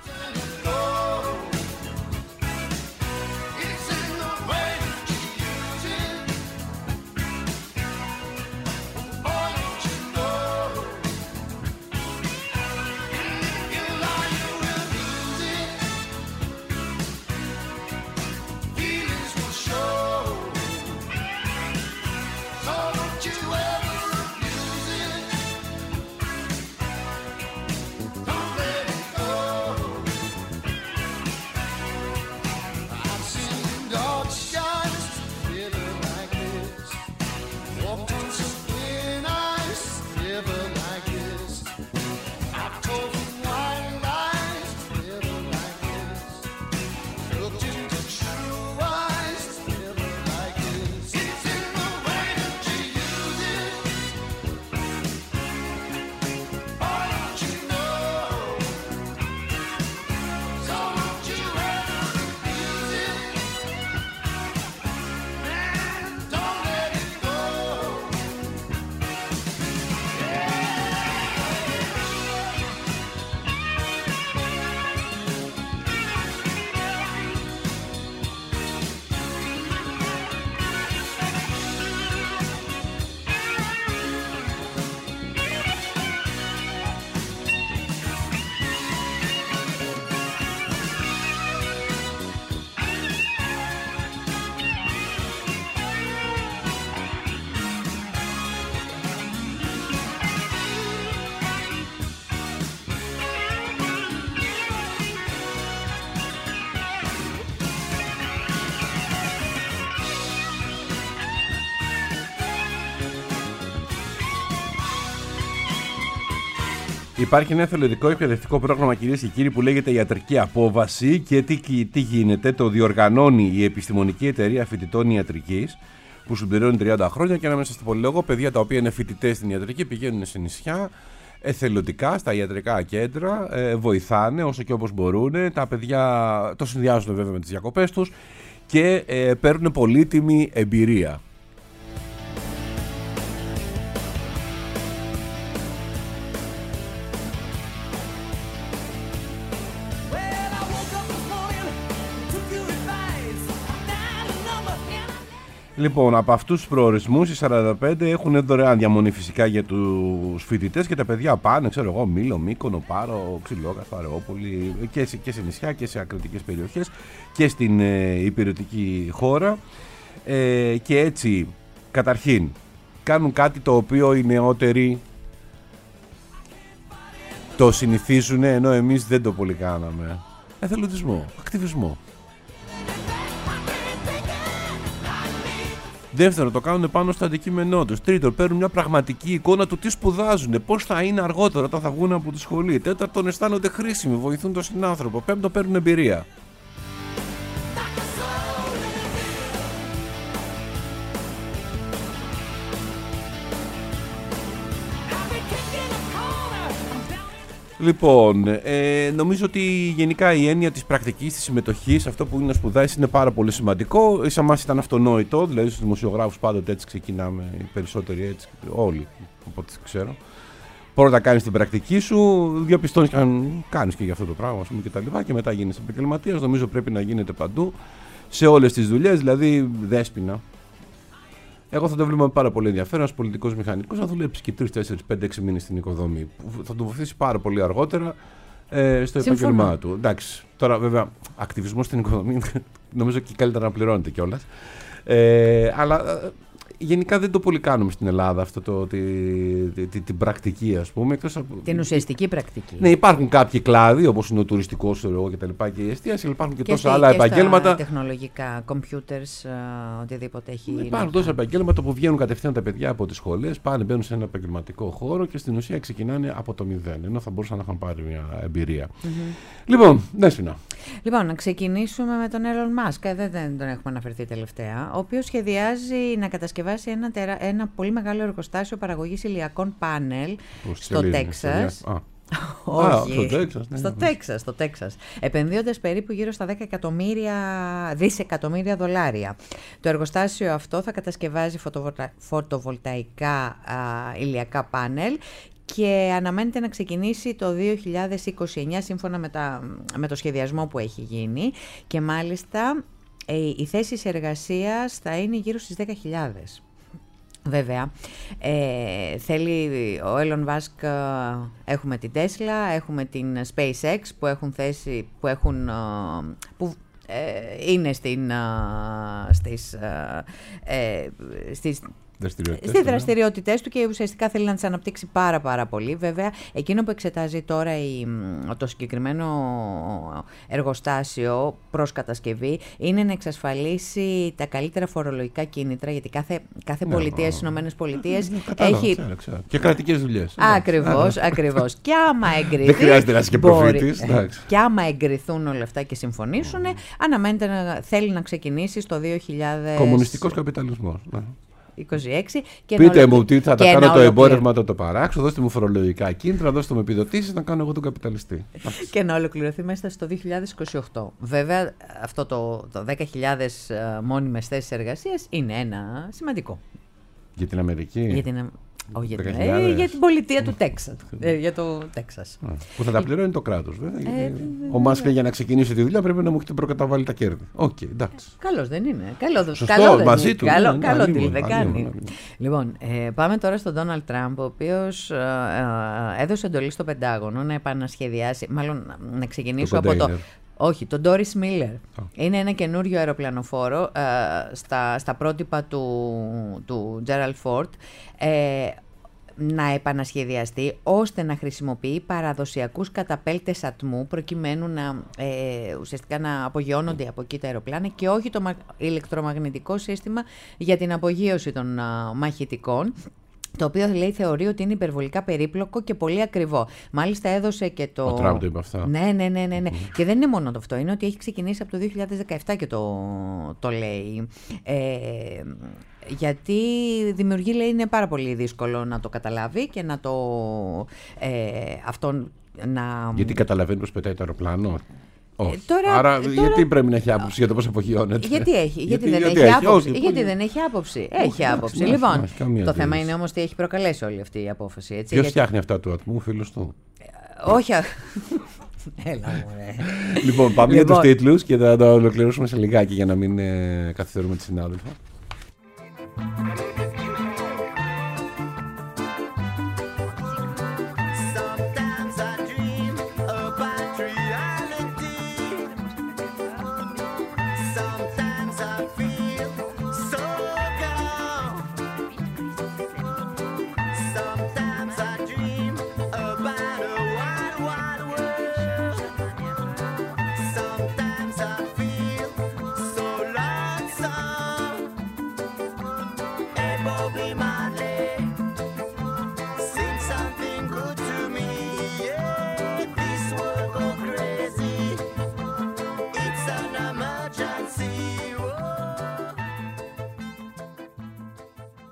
Υπάρχει ένα εθελοντικό εκπαιδευτικό πρόγραμμα, κυρίες και κύριοι, που λέγεται Ιατρική Απόβαση και τι, τι γίνεται, το διοργανώνει η Επιστημονική Εταιρεία Φοιτητών Ιατρικής που συμπληρώνει τριάντα χρόνια και ανάμεσα στο πολυλόγο παιδιά τα οποία είναι φοιτητές στην ιατρική πηγαίνουν σε νησιά εθελοντικά στα ιατρικά κέντρα, ε, βοηθάνε όσο και όπως μπορούν, τα παιδιά το συνδυάζουν βέβαια με τις διακοπές τους και ε, παίρνουν πολύτιμη εμπειρία. Λοιπόν, από αυτούς τους προορισμούς οι σαράντα πέντε έχουν δωρεάν διαμονή φυσικά για τους φοιτητές και τα παιδιά πάνε, ξέρω εγώ, Μήλο, Μύκονο, Πάρο, Ξυλόκαρπο, Αρεόπολη και σε, και σε νησιά και σε ακριτικές περιοχές και στην ε, υπηρετική χώρα ε, και έτσι καταρχήν κάνουν κάτι το οποίο οι νεότεροι το συνηθίζουν ενώ εμείς δεν το πολύ κάναμε. Εθελοντισμό, ακτιβισμό. Δεύτερο, το κάνουν πάνω στο αντικείμενό τους. Τρίτο, παίρνουν μια πραγματική εικόνα του τι σπουδάζουν, πώς θα είναι αργότερα όταν θα βγουν από τη σχολή. Τέταρτον, αισθάνονται χρήσιμοι, βοηθούν τον συνάνθρωπο. Πέμπτο, παίρνουν εμπειρία. Λοιπόν, ε, νομίζω ότι γενικά η έννοια της πρακτικής, της συμμετοχής, αυτό που είναι να σπουδάσεις είναι πάρα πολύ σημαντικό. Ίσα μας ήταν αυτονόητο, δηλαδή στους δημοσιογράφους πάντοτε έτσι ξεκινάμε, οι περισσότεροι έτσι, όλοι, οπότε ξέρω. Πρώτα κάνεις την πρακτική σου, διαπιστώνεις και αν κάνεις και για αυτό το πράγμα, ας πούμε, και τα λοιπά, και μετά γίνεις επαγγελματίας. Νομίζω πρέπει να γίνεται παντού, σε όλες τις δουλειές, δηλαδή δέσποινα. Εγώ θα το βλέπω με πάρα πολύ ενδιαφέρον. Ένας πολιτικός μηχανικός να δουλέψει και τρεις, τέσσερις, πέντε, έξι μήνες στην οικοδομή. Θα του βοηθήσει πάρα πολύ αργότερα ε, στο επάγγελμά του. Εντάξει, τώρα βέβαια, ακτιβισμός στην οικοδομή νομίζω και καλύτερα να πληρώνεται κιόλας. Ε, αλλά γενικά δεν το πολύ κάνουμε στην Ελλάδα αυτό το, τη, τη, τη, την πρακτική, ας πούμε. Εκτός από... Την ουσιαστική πρακτική. Ναι, υπάρχουν κάποιοι κλάδοι όπως είναι ο τουριστικός και τα λοιπά και η εστίαση, αλλά υπάρχουν και, και τόσα στη, άλλα και επαγγέλματα. Στα τεχνολογικά, computers, οτιδήποτε έχει. Υπάρχουν τόσα επαγγέλματα που βγαίνουν κατευθείαν τα παιδιά από τις σχολές, πάνε, μπαίνουν σε ένα επαγγελματικό χώρο και στην ουσία ξεκινάνε από το μηδέν. Ενώ θα μπορούσαν να είχαν πάρει μια εμπειρία. Mm-hmm. Λοιπόν, Δέσποινα. Λοιπόν, να ξεκινήσουμε με τον Elon Musk. Δεν, δεν τον έχουμε αναφερθεί τελευταία. Ο οποίος σχεδιάζει να κατασκευάσει ένα, τερα... ένα πολύ μεγάλο εργοστάσιο παραγωγής ηλιακών πάνελ στο Τέξας. Όχι, στο Τέξας, ναι, στο ναι. Τέξας, στο Τέξας, επενδύοντας περίπου γύρω στα δέκα εκατομμύρια, δισεκατομμύρια δολάρια. Το εργοστάσιο αυτό θα κατασκευάζει φωτοβολτα... φωτοβολταϊκά α, ηλιακά πάνελ και αναμένεται να ξεκινήσει το δύο χιλιάδες είκοσι εννιά σύμφωνα με, τα, με το σχεδιασμό που έχει γίνει, και μάλιστα ε, οι θέσεις εργασίας θα είναι γύρω στις δέκα χιλιάδες. Βέβαια, ε, θέλει ο Elon Musk, ε, έχουμε την Tesla, έχουμε την SpaceX που έχουν θέση, που έχουν, ε, που ε, είναι στην, ε, στις, ε, στις Στις δραστηριότητες του και ουσιαστικά θέλει να τις αναπτύξει πάρα πάρα πολύ. Βέβαια, εκείνο που εξετάζει τώρα η, το συγκεκριμένο εργοστάσιο προς κατασκευή είναι να εξασφαλίσει τα καλύτερα φορολογικά κίνητρα, γιατί κάθε, κάθε ναι, πολιτεία στις Ηνωμένες Πολιτείες έχει... Ξέρω, ξέρω. Και κρατικές δουλειές. Ακριβώς, ακριβώς. Και άμα εγκριθεί... Δεν χρειάζεται να είσαι και προφήτης. Και άμα εγκριθούν όλα αυτά και συμφωνήσουν, αναμένεται να θέλει να ξεκινήσει στο δύο χιλιάδες... Κομμουνιστικός καπιταλισμός. είκοσι έξι και πείτε ολοκλη... μου τι θα τα κάνω το εμπόρευμα, το, το παράξω, δώστε μου φορολογικά κίνητρα, δώστε μου επιδοτήσεις να κάνω εγώ τον καπιταλιστή. Και να ολοκληρωθεί μέσα στο δύο χιλιάδες είκοσι οκτώ. Βέβαια, αυτό το, το δέκα χιλιάδες μόνιμες θέσεις εργασίας είναι ένα σημαντικό. Για την Αμερική. Για την, όχι, για, την, ε, για την πολιτεία του Τέξας. ε, για το Τέξας. Που θα τα πληρώνει το κράτος, βέβαια. Ε, ο Μάσκ για να ξεκινήσει τη δουλειά πρέπει να μου έχετε προκαταβάλει τα κέρδη. Οκ, okay, εντάξει. Καλώς δεν είναι. Καλό, Σωστό, καλό μαζί δεν του. Καλό, ναι, καλό ναι, τι ναι, δεν ναι, κάνει. ναι, ναι. Λοιπόν, ε, πάμε τώρα στον Ντόναλντ Τραμπ, ο οποίος ε, ε, έδωσε εντολή στο Πεντάγωνο να επανασχεδιάσει, μάλλον να ξεκινήσω το από το... Όχι, το Doris Miller. Oh. Είναι ένα καινούριο αεροπλανοφόρο ε, στα, στα πρότυπα του, του Gerald Ford, ε, να επανασχεδιαστεί ώστε να χρησιμοποιεί παραδοσιακούς καταπέλτες ατμού προκειμένου να ε, ουσιαστικά να απογειώνονται από εκεί τα αεροπλάνα και όχι το ηλεκτρομαγνητικό σύστημα για την απογείωση των α, μαχητικών, το οποίο λέει θεωρεί ότι είναι υπερβολικά περίπλοκο και πολύ ακριβό. Μάλιστα έδωσε και το... Ο Τραμπ το είπε αυτά. Ναι, ναι, ναι, ναι, ναι. Mm. Και δεν είναι μόνο το αυτό, είναι ότι έχει ξεκινήσει από το δύο χιλιάδες δεκαεπτά και το, το λέει. Ε, γιατί δημιουργεί, λέει, είναι πάρα πολύ δύσκολο να το καταλάβει και να το... Ε, αυτό να... Γιατί καταλαβαίνει πως πετάει το αεροπλάνο. Ε, τώρα, Άρα τώρα... γιατί πρέπει να έχει άποψη για το πώς απογειώνεται. Γιατί έχει, γιατί, γιατί δεν γιατί έχει, έχει άποψη. όχι, γιατί πολύ... δεν έχει άποψη. Όχι, έχει άποψη. Όχι, λοιπόν, όχι, όχι, το το θέμα είναι όμως τι έχει προκαλέσει όλη αυτή η απόφαση. Έτσι, ποιος γιατί... φτιάχνει αυτά του ατμού, φίλος του. Ε, όχι. Έλα, μωρέ. Λοιπόν, πάμε λοιπόν... για τους τίτλους και θα τα ολοκληρώσουμε σε λιγάκι για να μην ε, καθυστερούμε τη συνάδελφα.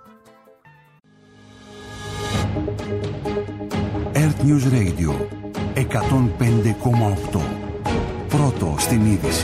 Earth News Radio. εκατόν πέντε κόμμα οκτώ. Πρώτο στην είδηση.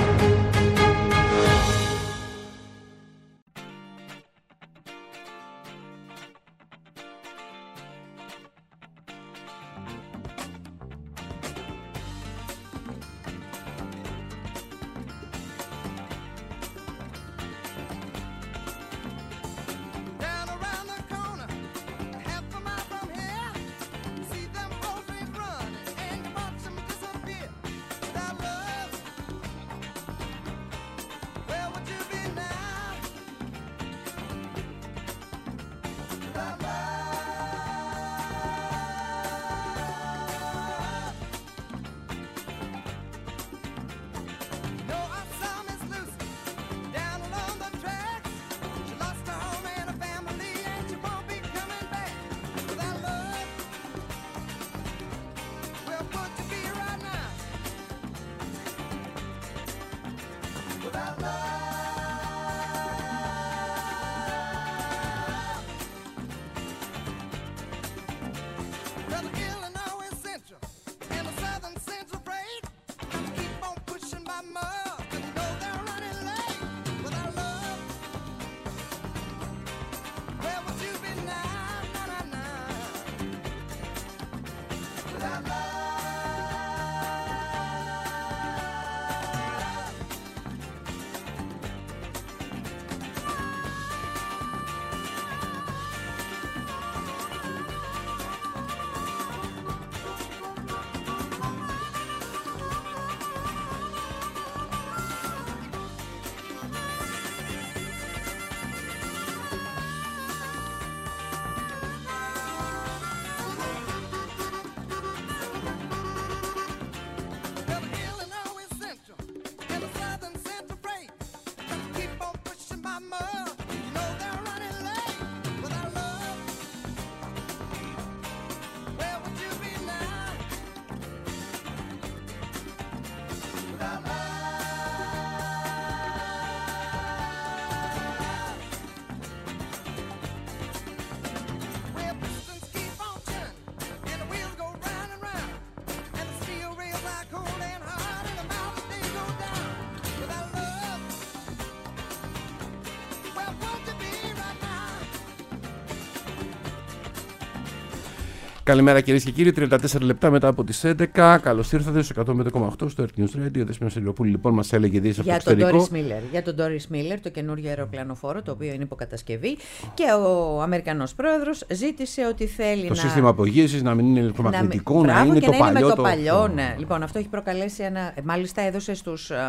Καλημέρα κυρίες και κύριοι, τριάντα τέσσερα λεπτά μετά από τις έντεκα. Καλώς ήρθατε στο εκατόν πέντε κόμμα οκτώ στο Earth News Radio. Δέσποινα Σιλιοπούλη λοιπόν μας έλεγε ειδήσεις από το εξωτερικό. Για τον Doris Miller, το καινούργιο αεροπλανοφόρο, το οποίο είναι υποκατασκευή. Και ο Αμερικανός πρόεδρος ζήτησε ότι θέλει το να. Το σύστημα απογείωσης να μην είναι ηλεκτρομαγνητικό, να, να, να είναι και το να παλιό. Είναι με το, το παλιό, το... ναι. Λοιπόν, αυτό έχει προκαλέσει ένα. Μάλιστα έδωσε στους ε,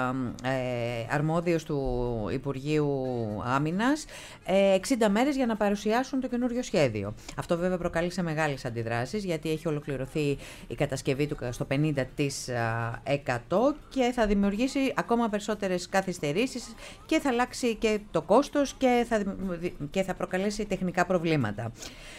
ε, αρμόδιους του Υπουργείου Άμυνας ε, εξήντα μέρες για να παρουσιάσουν το καινούργιο σχέδιο. Αυτό βέβαια προκάλεσε μεγάλες αντιδράσεις, γιατί έχει ολοκληρωθεί η κατασκευή του στο πενήντα τοις εκατό και θα δημιουργήσει ακόμα περισσότερες καθυστερήσεις και θα αλλάξει και το κόστος και θα, και θα προκαλέσει τεχνικά προβλήματα.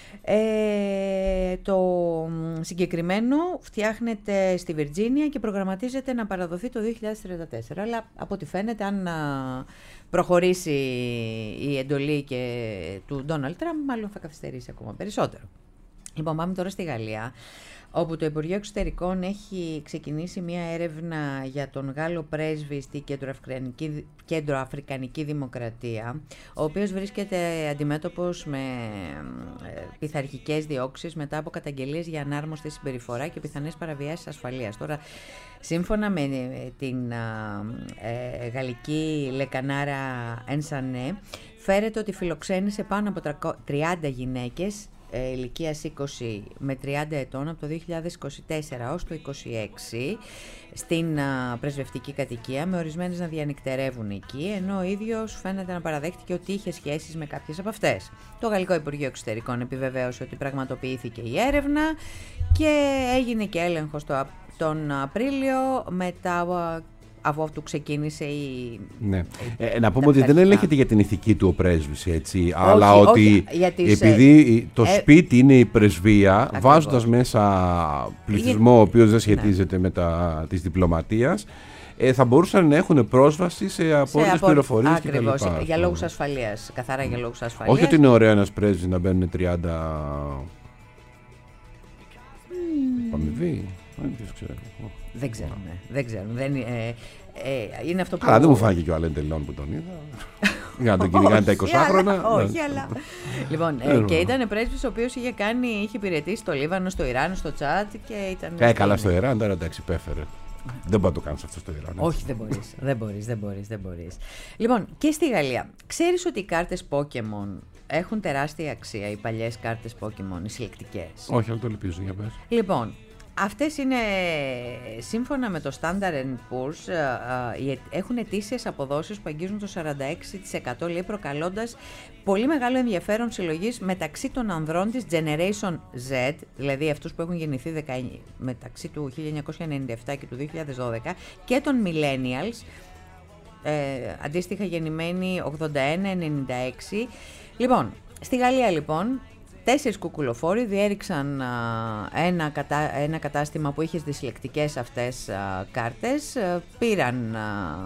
Ε, το συγκεκριμένο φτιάχνεται στη Βιρτζίνια και προγραμματίζεται να παραδοθεί το δύο χιλιάδες τριάντα τέσσερα, αλλά από ό,τι φαίνεται, αν προχωρήσει η εντολή και του Ντόναλντ Τραμπ, μάλλον θα καθυστερήσει ακόμα περισσότερο. Λοιπόν, πάμε τώρα στη Γαλλία, όπου το Υπουργείο Εξωτερικών έχει ξεκινήσει μια έρευνα για τον Γάλλο πρέσβη στη Κεντροαφρικανική, Κεντροαφρικανική Δημοκρατία, ο οποίος βρίσκεται αντιμέτωπος με ε, πειθαρχικές διώξεις μετά από καταγγελίες για ανάρμοστη συμπεριφορά και πιθανές παραβιάσεις ασφαλείας. Τώρα, σύμφωνα με την ε, γαλλική λεκανάρα Ενσανέ, φέρεται ότι φιλοξένησε πάνω από τριάντα γυναίκες Ε, ηλικίας είκοσι με τριάντα ετών από το δύο χιλιάδες είκοσι τέσσερα ως το είκοσι έξι στην α, πρεσβευτική κατοικία, με ορισμένες να διανυκτερεύουν εκεί, ενώ ο ίδιος φαίνεται να παραδέχτηκε ότι είχε σχέσεις με κάποιες από αυτές. Το Γαλλικό Υπουργείο Εξωτερικών επιβεβαίωσε ότι πραγματοποιήθηκε η έρευνα και έγινε και έλεγχος το, τον Απρίλιο μετά από αυτού ξεκίνησε η... Ναι. η... Ε, να πούμε ότι δεν ελέγχεται για την ηθική του ο πρέσβης, έτσι, όχι, αλλά όχι, ότι τις, επειδή το ε, σπίτι είναι η πρεσβεία, ακριβώς, βάζοντας μέσα πληθυσμό ο οποίος δεν σχετίζεται ναι. με τα, της διπλωματίας, ε, θα μπορούσαν να έχουν πρόσβαση σε απόλυτες απο... πληροφορίες κτλ. Ακριβώς, για, για λόγους ασφαλείας, καθαρά για λόγους ασφαλείας. Όχι ότι είναι ωραίο ένας πρέσβης να μπαίνουν τριάντα... Mm. αμοιβή. Δεν ξέρουμε. Δεν ξέρουμε. Δεν, ε, ε, είναι αυτό που... Αλλά δεν μου φάνηκε και ο Αλέν Τελών που τον είδα. Για να τον κυνηγάνε τα είκοσι χρόνια. Όχι, αλλά. Λοιπόν, ε, και ήταν πρέσβης ο οποίος είχε, κάνει, είχε υπηρετήσει στο Λίβανο, στο Ιράν, στο Τσάτ και ήταν. Ε, καλά στο Ιράν, τώρα εντάξει, υπέφερε. Δεν μπορεί να το κάνεις αυτό στο Ιράν. Όχι, δεν μπορείς. δεν μπορείς, δεν μπορείς, δεν μπορείς. Λοιπόν, και στη Γαλλία. Ξέρεις ότι οι κάρτες Pokémon έχουν τεράστια αξία, οι παλιές κάρτες Pokémon, οι συλλεκτικές? Όχι, αλλά το ελπίζω, για πες. Λοιπόν, αυτές είναι, σύμφωνα με το Standard and Poor's, έχουν ετήσιες αποδόσεις που αγγίζουν το σαράντα έξι τοις εκατό, λέει, προκαλώντας πολύ μεγάλο ενδιαφέρον συλλογής μεταξύ των ανδρών της Generation Z, δηλαδή αυτούς που έχουν γεννηθεί δεκαεννιά, μεταξύ του χίλια εννιακόσια ενενήντα επτά και του δύο χιλιάδες δώδεκα, και των Millennials, ε, αντίστοιχα γεννημένοι ογδόντα ένα ενενήντα έξι. Λοιπόν, στη Γαλλία λοιπόν, τέσσερις κουκουλοφόροι διέριξαν α, ένα, κατα... ένα κατάστημα που είχε τις συλλεκτικές αυτές α, κάρτες, α, πήραν α,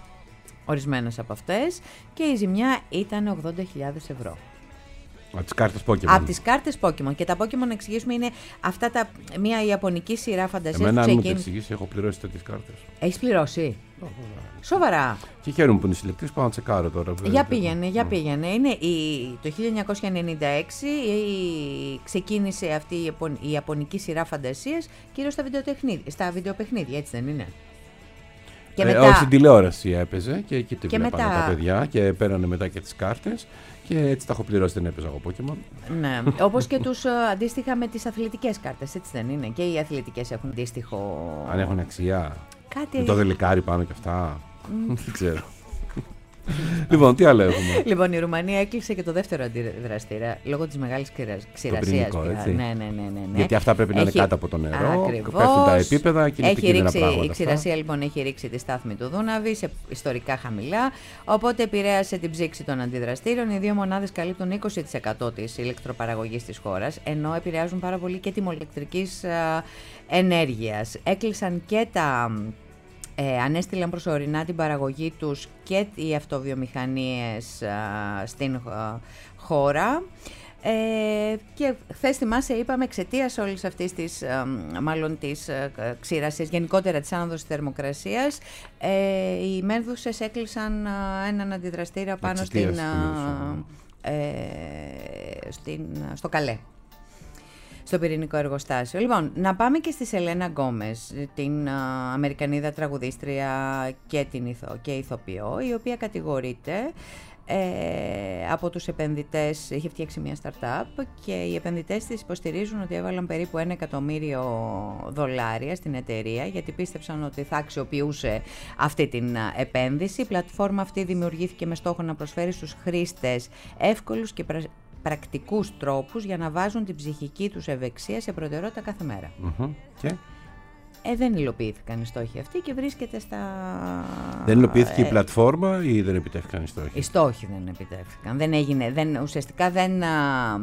ορισμένες από αυτές και η ζημιά ήταν ογδόντα χιλιάδες ευρώ. Από τις κάρτες Pokémon. Από τις κάρτες Pokémon. Και τα Pokémon, να εξηγήσουμε, είναι αυτά τα, μια ιαπωνική σειρά φαντασίας. Εμένα, αν μου το εξηγήσει, έχω πληρώσει τέτοιες κάρτες. Έχεις πληρώσει? Σοβαρά? Και χαίρομαι που είναι συλλεκτής, πάω να τσεκάρω τώρα. Για πήγαινε, για πήγαινε. Είναι η, το χίλια εννιακόσια ενενήντα έξι η, ξεκίνησε αυτή η, Ιαπων, η ιαπωνική σειρά φαντασίας, κυρίως στα, στα βιντεοπαιχνίδια, έτσι δεν είναι? Και μετά... ε, όχι, στην τηλεόραση έπαιζε και εκεί την βλέπανε μετά... τα παιδιά και πέρανε μετά και τις κάρτες. Και έτσι τα έχω πληρώσει, δεν έπαιζα εγώ Pokémon. Ναι, όπως και τους αντίστοιχα με τις αθλητικές κάρτες, έτσι δεν είναι? Και οι αθλητικές έχουν αντίστοιχο. Αν έχουν αξία. Κάτι... Με το δελικάρι πάνω και αυτά. Mm. Δεν ξέρω. Λοιπόν, τι άλλο έχουμε? Λοιπόν, η Ρουμανία έκλεισε και το δεύτερο αντιδραστήρα λόγω της μεγάλης ξηρασίας. Ναι, ναι, ναι, ναι, ναι. Γιατί αυτά πρέπει να έχει... είναι κάτω από το νερό. Ακριβώς. Πέφτουν τα επίπεδα και είναι επικίνδυνα πράγματα. Η ξηρασία αυτά. Λοιπόν έχει ρίξει τη στάθμη του Δούναβη σε ιστορικά χαμηλά. Οπότε επηρέασε την ψήξη των αντιδραστήρων. Οι δύο μονάδες καλύπτουν είκοσι τοις εκατό της ηλεκτροπαραγωγής της χώρας, ενώ επηρεάζουν πάρα πολύ και τιμολεκτρικής ενέργειας. Έκλεισαν και τα. Ε, ανέστηλαν προσωρινά την παραγωγή τους και οι αυτοβιομηχανίες α, στην α, χώρα. Ε, και χθες θυμάσαι, είπαμε, εξαιτίας όλης αυτής της, α, μάλλον της α, ξηρασίας, γενικότερα της άνοδος της θερμοκρασίας, ε, οι Μέρδουσες έκλεισαν α, έναν αντιδραστήρα πάνω στην, α, ε, στην, στο Καλέ, στο πυρηνικό εργοστάσιο. Λοιπόν, να πάμε και στη Σελένα Γκόμες, την α, Αμερικανίδα τραγουδίστρια και, την ηθο, και ηθοποιό, η οποία κατηγορείται ε, από τους επενδυτές, είχε φτιάξει μια startup και οι επενδυτές της υποστηρίζουν ότι έβαλαν περίπου ένα εκατομμύριο δολάρια στην εταιρεία, γιατί πίστεψαν ότι θα αξιοποιούσε αυτή την επένδυση. Η πλατφόρμα αυτή δημιουργήθηκε με στόχο να προσφέρει στους χρήστες εύκολους και πρα... πρακτικούς τρόπους για να βάζουν την ψυχική τους ευεξία σε προτεραιότητα κάθε μέρα. Mm-hmm. Και? Ε, δεν υλοποιήθηκαν οι στόχοι αυτοί και βρίσκεται στα... Δεν υλοποιήθηκε ε, η πλατφόρμα ή δεν επιτεύχθηκαν οι στόχοι? Οι στόχοι δεν επιτεύχθηκαν. Δεν έγινε, δεν, ουσιαστικά δεν, ε,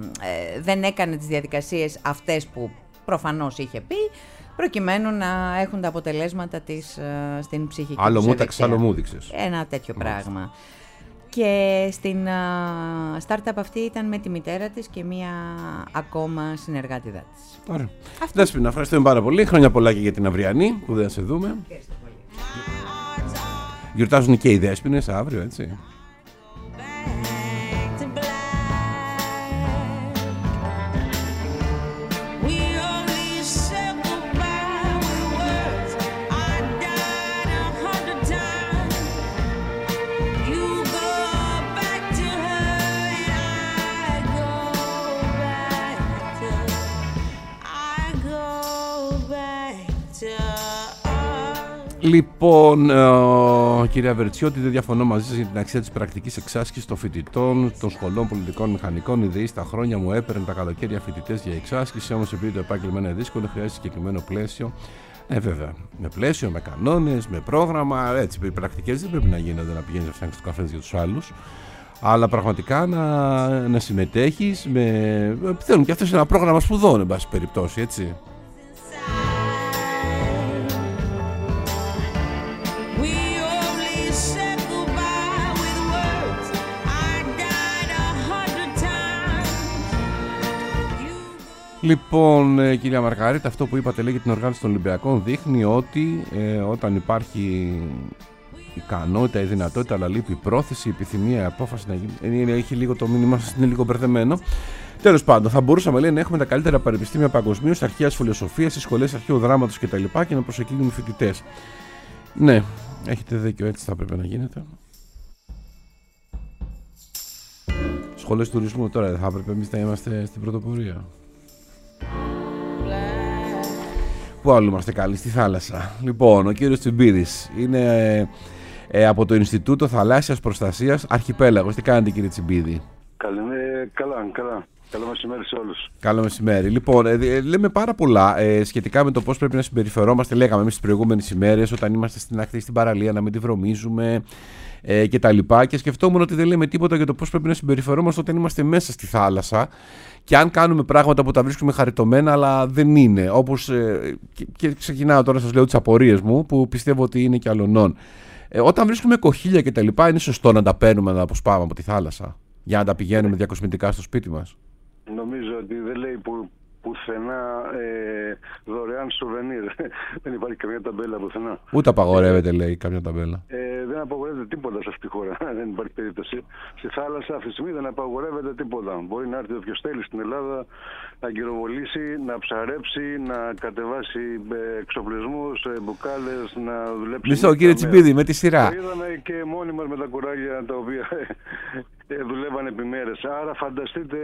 δεν έκανε τις διαδικασίες αυτές που προφανώς είχε πει, προκειμένου να έχουν τα αποτελέσματα της ε, στην ψυχική άλλο τους μου ευεξία. Άλλο μου δείξες. Ένα τέτοιο Μάλιστα. πράγμα. Και στην uh, startup αυτή ήταν με τη μητέρα της και μία ακόμα συνεργάτηδά της. Ωραία. Δέσποινα, ευχαριστούμε πάρα πολύ. Χρόνια πολλά και για την αυριανή που δεν θα σε δούμε. Ευχαριστώ πολύ. Γιορτάζουν και οι Δέσποινες αύριο, έτσι. Λοιπόν, ε, κυρία Βερτσιώτη, δεν διαφωνώ μαζί σας για την αξία της πρακτικής εξάσκησης των φοιτητών των σχολών πολιτικών μηχανικών. Οι ΔΕΗ στα χρόνια μου έπαιρνε τα καλοκαίρια φοιτητές για εξάσκηση, όμως επειδή το επάγγελμα είναι δύσκολο, χρειάζεται συγκεκριμένο πλαίσιο. Ε, βέβαια, με πλαίσιο, με κανόνες, με πρόγραμμα. Έτσι, οι πρακτικές δεν πρέπει να γίνονται να πηγαίνεις να φτιάξεις το καφέ για τους άλλους. Αλλά πραγματικά να, να συμμετέχεις με. Θέλουν και αυτό ένα πρόγραμμα σπουδών, εν πάση περιπτώσει, έτσι. Λοιπόν, ε, κυρία Μαργαρίτα, αυτό που είπατε λέει για την οργάνωση των Ολυμπιακών δείχνει ότι ε, όταν υπάρχει ικανότητα, η δυνατότητα, αλλά λείπει η πρόθεση, η επιθυμία, η απόφαση να γίνει. Έχει λίγο το μήνυμα σας, είναι λίγο μπερδεμένο. Τέλος πάντων, θα μπορούσαμε λέει, να έχουμε τα καλύτερα πανεπιστήμια παγκοσμίως, αρχαίας φιλοσοφίας, σχολές αρχαίου δράματος κτλ. Και να προσεκίνουμε φοιτητές. Ναι, έχετε δίκιο, έτσι θα πρέπει να γίνεται. Σχολές τουρισμού τώρα δεν θα έπρεπε εμείς να είμαστε στην πρωτοπορία? Πού άλλο είμαστε καλοί? Στη θάλασσα. Λοιπόν, ο κύριος Τσιμπίδης είναι ε, από το Ινστιτούτο Θαλάσσιας Προστασίας Αρχιπέλαγος. Τι κάνετε κύριε Τσιμπίδη? Καλή, ε, καλά, καλά. Καλό μεσημέρι σε όλους. Καλό μεσημέρι. Λοιπόν, ε, λέμε πάρα πολλά ε, σχετικά με το πώς πρέπει να συμπεριφερόμαστε. Λέγαμε εμείς τις προηγούμενες ημέρες όταν είμαστε στην ακτή, στην παραλία, να μην τη βρωμίζουμε ε, και τα λοιπά. Και σκεφτόμουν ότι δεν λέμε τίποτα για το πώς πρέπει να συμπεριφερόμαστε όταν είμαστε μέσα στη θάλασσα. Και αν κάνουμε πράγματα που τα βρίσκουμε χαριτωμένα, αλλά δεν είναι. Όπως. Ε, και, και ξεκινάω τώρα, σας λέω τις απορίες μου, που πιστεύω ότι είναι και αλλονών. Ε, όταν βρίσκουμε κοχύλια και τα λοιπά, είναι σωστό να τα παίρνουμε να αποσπάμε από τη θάλασσα για να τα πηγαίνουμε διακοσμητικά στο σπίτι μας? Νομίζω ότι δεν λέει που, πουθενά ε, δωρεάν σουβενίρ. Δεν υπάρχει καμία ταμπέλα πουθενά. Ούτε απαγορεύεται, λέει, καμία ταμπέλα. Ε, δεν απαγορεύεται τίποτα σε αυτή τη χώρα. Δεν υπάρχει περίπτωση. Στη θάλασσα αυτή τη στιγμή δεν απαγορεύεται τίποτα. Μπορεί να έρθει όποιος θέλει στην Ελλάδα να γυροβολήσει, να ψαρέψει, να κατεβάσει εξοπλισμούς, μπουκάλες, να δουλέψει. Μισό, κύριε Τσιμπίδη, με τη σειρά. Το είδαμε και μόνοι μας με τα κουράγια τα οποία ε, δουλεύαν επί μέρες. Άρα φανταστείτε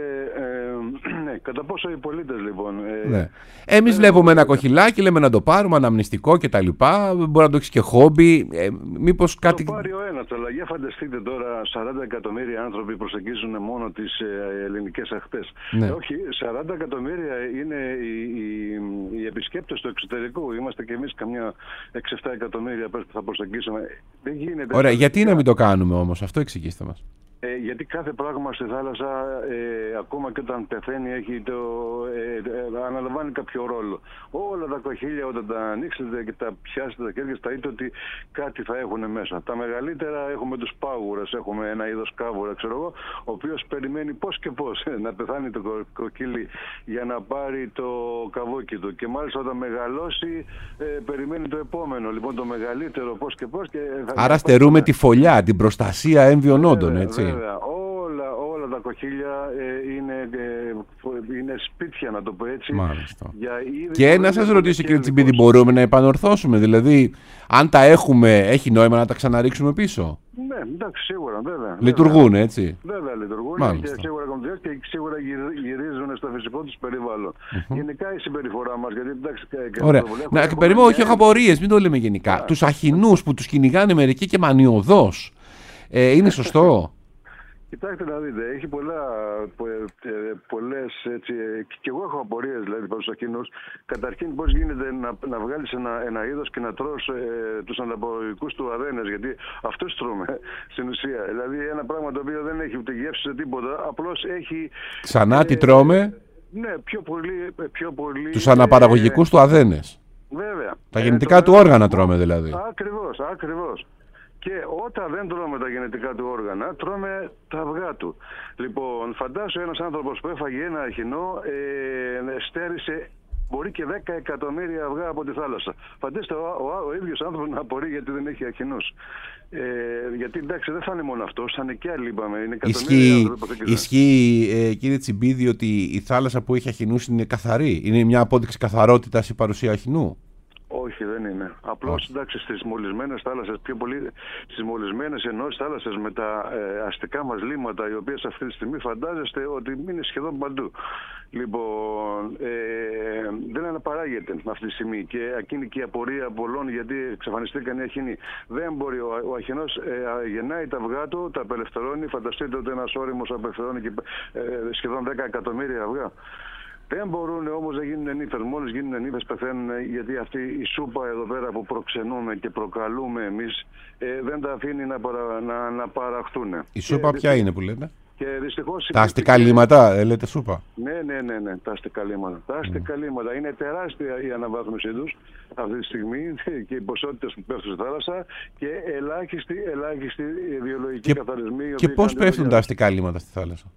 ε, ναι, κατά πόσο οι πολίτες λοιπόν. Ε, ναι. Εμείς βλέπουμε ένα κοχυλάκι, λέμε να το πάρουμε, αναμνηστικό κτλ. Μπορεί να το έχει και χόμπι. Ε, μήπως κάτι. Το πάρει ο ένας, αλλά για φανταστείτε τώρα σαράντα εκατομμύρια άνθρωποι προσεγγίζουν μόνο τις ε, ελληνικές ακτές. Ναι. Ε, όχι, σαράντα εκατομμύρια είναι οι, οι, οι επισκέπτες του εξωτερικού. Είμαστε κι εμείς καμιά έξι εφτά εκατομμύρια που θα προσεγγίσουμε. Δεν γίνεται. Ωραία, γιατί να μην το κάνουμε όμως, αυτό εξηγήστε μας. Ε, γιατί κάθε πράγμα στη θάλασσα, ε, ακόμα και όταν πεθαίνει, έχει το, ε, ε, αναλαμβάνει κάποιο ρόλο. Όλα τα κοχύλια, όταν τα ανοίξετε και τα πιάσετε τα χέρια, θα δείτε ότι κάτι θα έχουν μέσα. Τα μεγαλύτερα έχουμε τους πάγουρες, έχουμε ένα είδος κάβουρα, ξέρω εγώ, ο οποίος περιμένει πώς και πώς να πεθάνει το κοκκύλι για να πάρει το καβούκι του. Και μάλιστα όταν μεγαλώσει, ε, περιμένει το επόμενο. Λοιπόν, το μεγαλύτερο πώς και πώς. Και θα Άρα στερούμε τη φωλιά, την προστασία έμβιων όντων, έτσι. Βέβαια, όλα, όλα τα κοχύλια ε, είναι, ε, είναι σπίτια, να το πω έτσι. Για και να σας ρωτήσω κύριε Τσιμπίδη, μπορούμε να επανορθώσουμε? Δηλαδή, αν τα έχουμε, έχει νόημα να τα ξαναρίξουμε πίσω? Ναι, εντάξει, σίγουρα, βέβαια. Λειτουργούν, έτσι. Βέβαια, λειτουργούν. Μάλιστα. Και σίγουρα, και σίγουρα γυρίζουν στο φυσικό τους περιβάλλον. Mm-hmm. Γενικά η συμπεριφορά μας, γιατί εντάξει. Και ωραία. Να, και περιμένω, όχι, έχω απορίες, μην το λέμε γενικά. Τους αχινούς που τους κυνηγάνε μερικοί και μανιωδώς, ε, είναι σωστό? Κοιτάξτε να δείτε, έχει πολλά, πο, ε, πολλές, έτσι, και εγώ έχω απορίες δηλαδή πάνω στους αχινούς. Καταρχήν πώς γίνεται να, να βγάλεις ένα, ένα είδος και να τρως ε, τους ανταποδοτικούς του αδένες, γιατί αυτούς τρώμε στην ουσία. Δηλαδή ένα πράγμα το οποίο δεν έχει ούτε γεύση σε τίποτα, απλώς έχει... Ξανά ε, τι τρώμε? Ναι, πιο πολύ... Πιο πολύ τους αναπαραγωγικούς ε, του αδένες. Βέβαια. Τα γεννητικά ε, του όργανα τρώμε δηλαδή. Ακριβώς, ακριβώς. Και όταν δεν τρώμε τα γενετικά του όργανα, τρώμε τα αυγά του. Λοιπόν, φαντάσου ένας άνθρωπος που έφαγε ένα αχινό, ε, στέρισε μπορεί και δέκα εκατομμύρια αυγά από τη θάλασσα. Φαντάστε ο, ο, ο ίδιος άνθρωπος να απορεί γιατί δεν έχει αχινούς. Ε, γιατί εντάξει δεν θα είναι μόνο αυτός, θα είναι και άλλοι, είπαμε. Είναι ισχύει, ισχύει ε, κύριε Τσιμπίδη, ότι η θάλασσα που έχει αχινούς είναι καθαρή? Είναι μια απόδειξη καθαρότητας η παρουσία αχινού? Όχι, δεν είναι. Απλώς εντάξει, στις μολυσμένες θάλασσες, πιο πολύ στις μολυσμένες ενός θάλασσες με τα ε, αστικά μας λίμματα, οι οποίες αυτή τη στιγμή φαντάζεστε ότι είναι σχεδόν παντού. Λοιπόν, ε, δεν αναπαράγεται αυτή τη στιγμή και εκείνη και η απορία πολλών γιατί εξαφανιστήκαν οι αχινοί. Δεν μπορεί. Ο, ο αχινός ε, γεννάει τα αυγά του, τα απελευθερώνει. Φανταστείτε ότι ένας όριμος απελευθερώνει και, ε, σχεδόν δέκα εκατομμύρια αυγά. Δεν μπορούν όμως να γίνουν νύφες. Μόλις γίνουν νύφες πεθαίνουν, γιατί αυτή η σούπα εδώ πέρα που προξενούμε και προκαλούμε εμείς ε, δεν τα αφήνει να, παρα, να, να παραχθούν. Η σούπα και, ποια είναι που λέτε? Και δυστυχώς τα αστικά λίμματα, ε, λέτε σούπα? Ναι, ναι, ναι, ναι, τα αστικά λίμματα. Τα αστικά mm. λίμματα. Είναι τεράστια η αναβάθμιση τους αυτή τη στιγμή και οι ποσότητες που πέφτουν στη θάλασσα και ελάχιστη, ελάχιστη βιολογική καθαρισμοί. Και πώς πέφτουν τα αστικά λίμματα στη θάλασσα?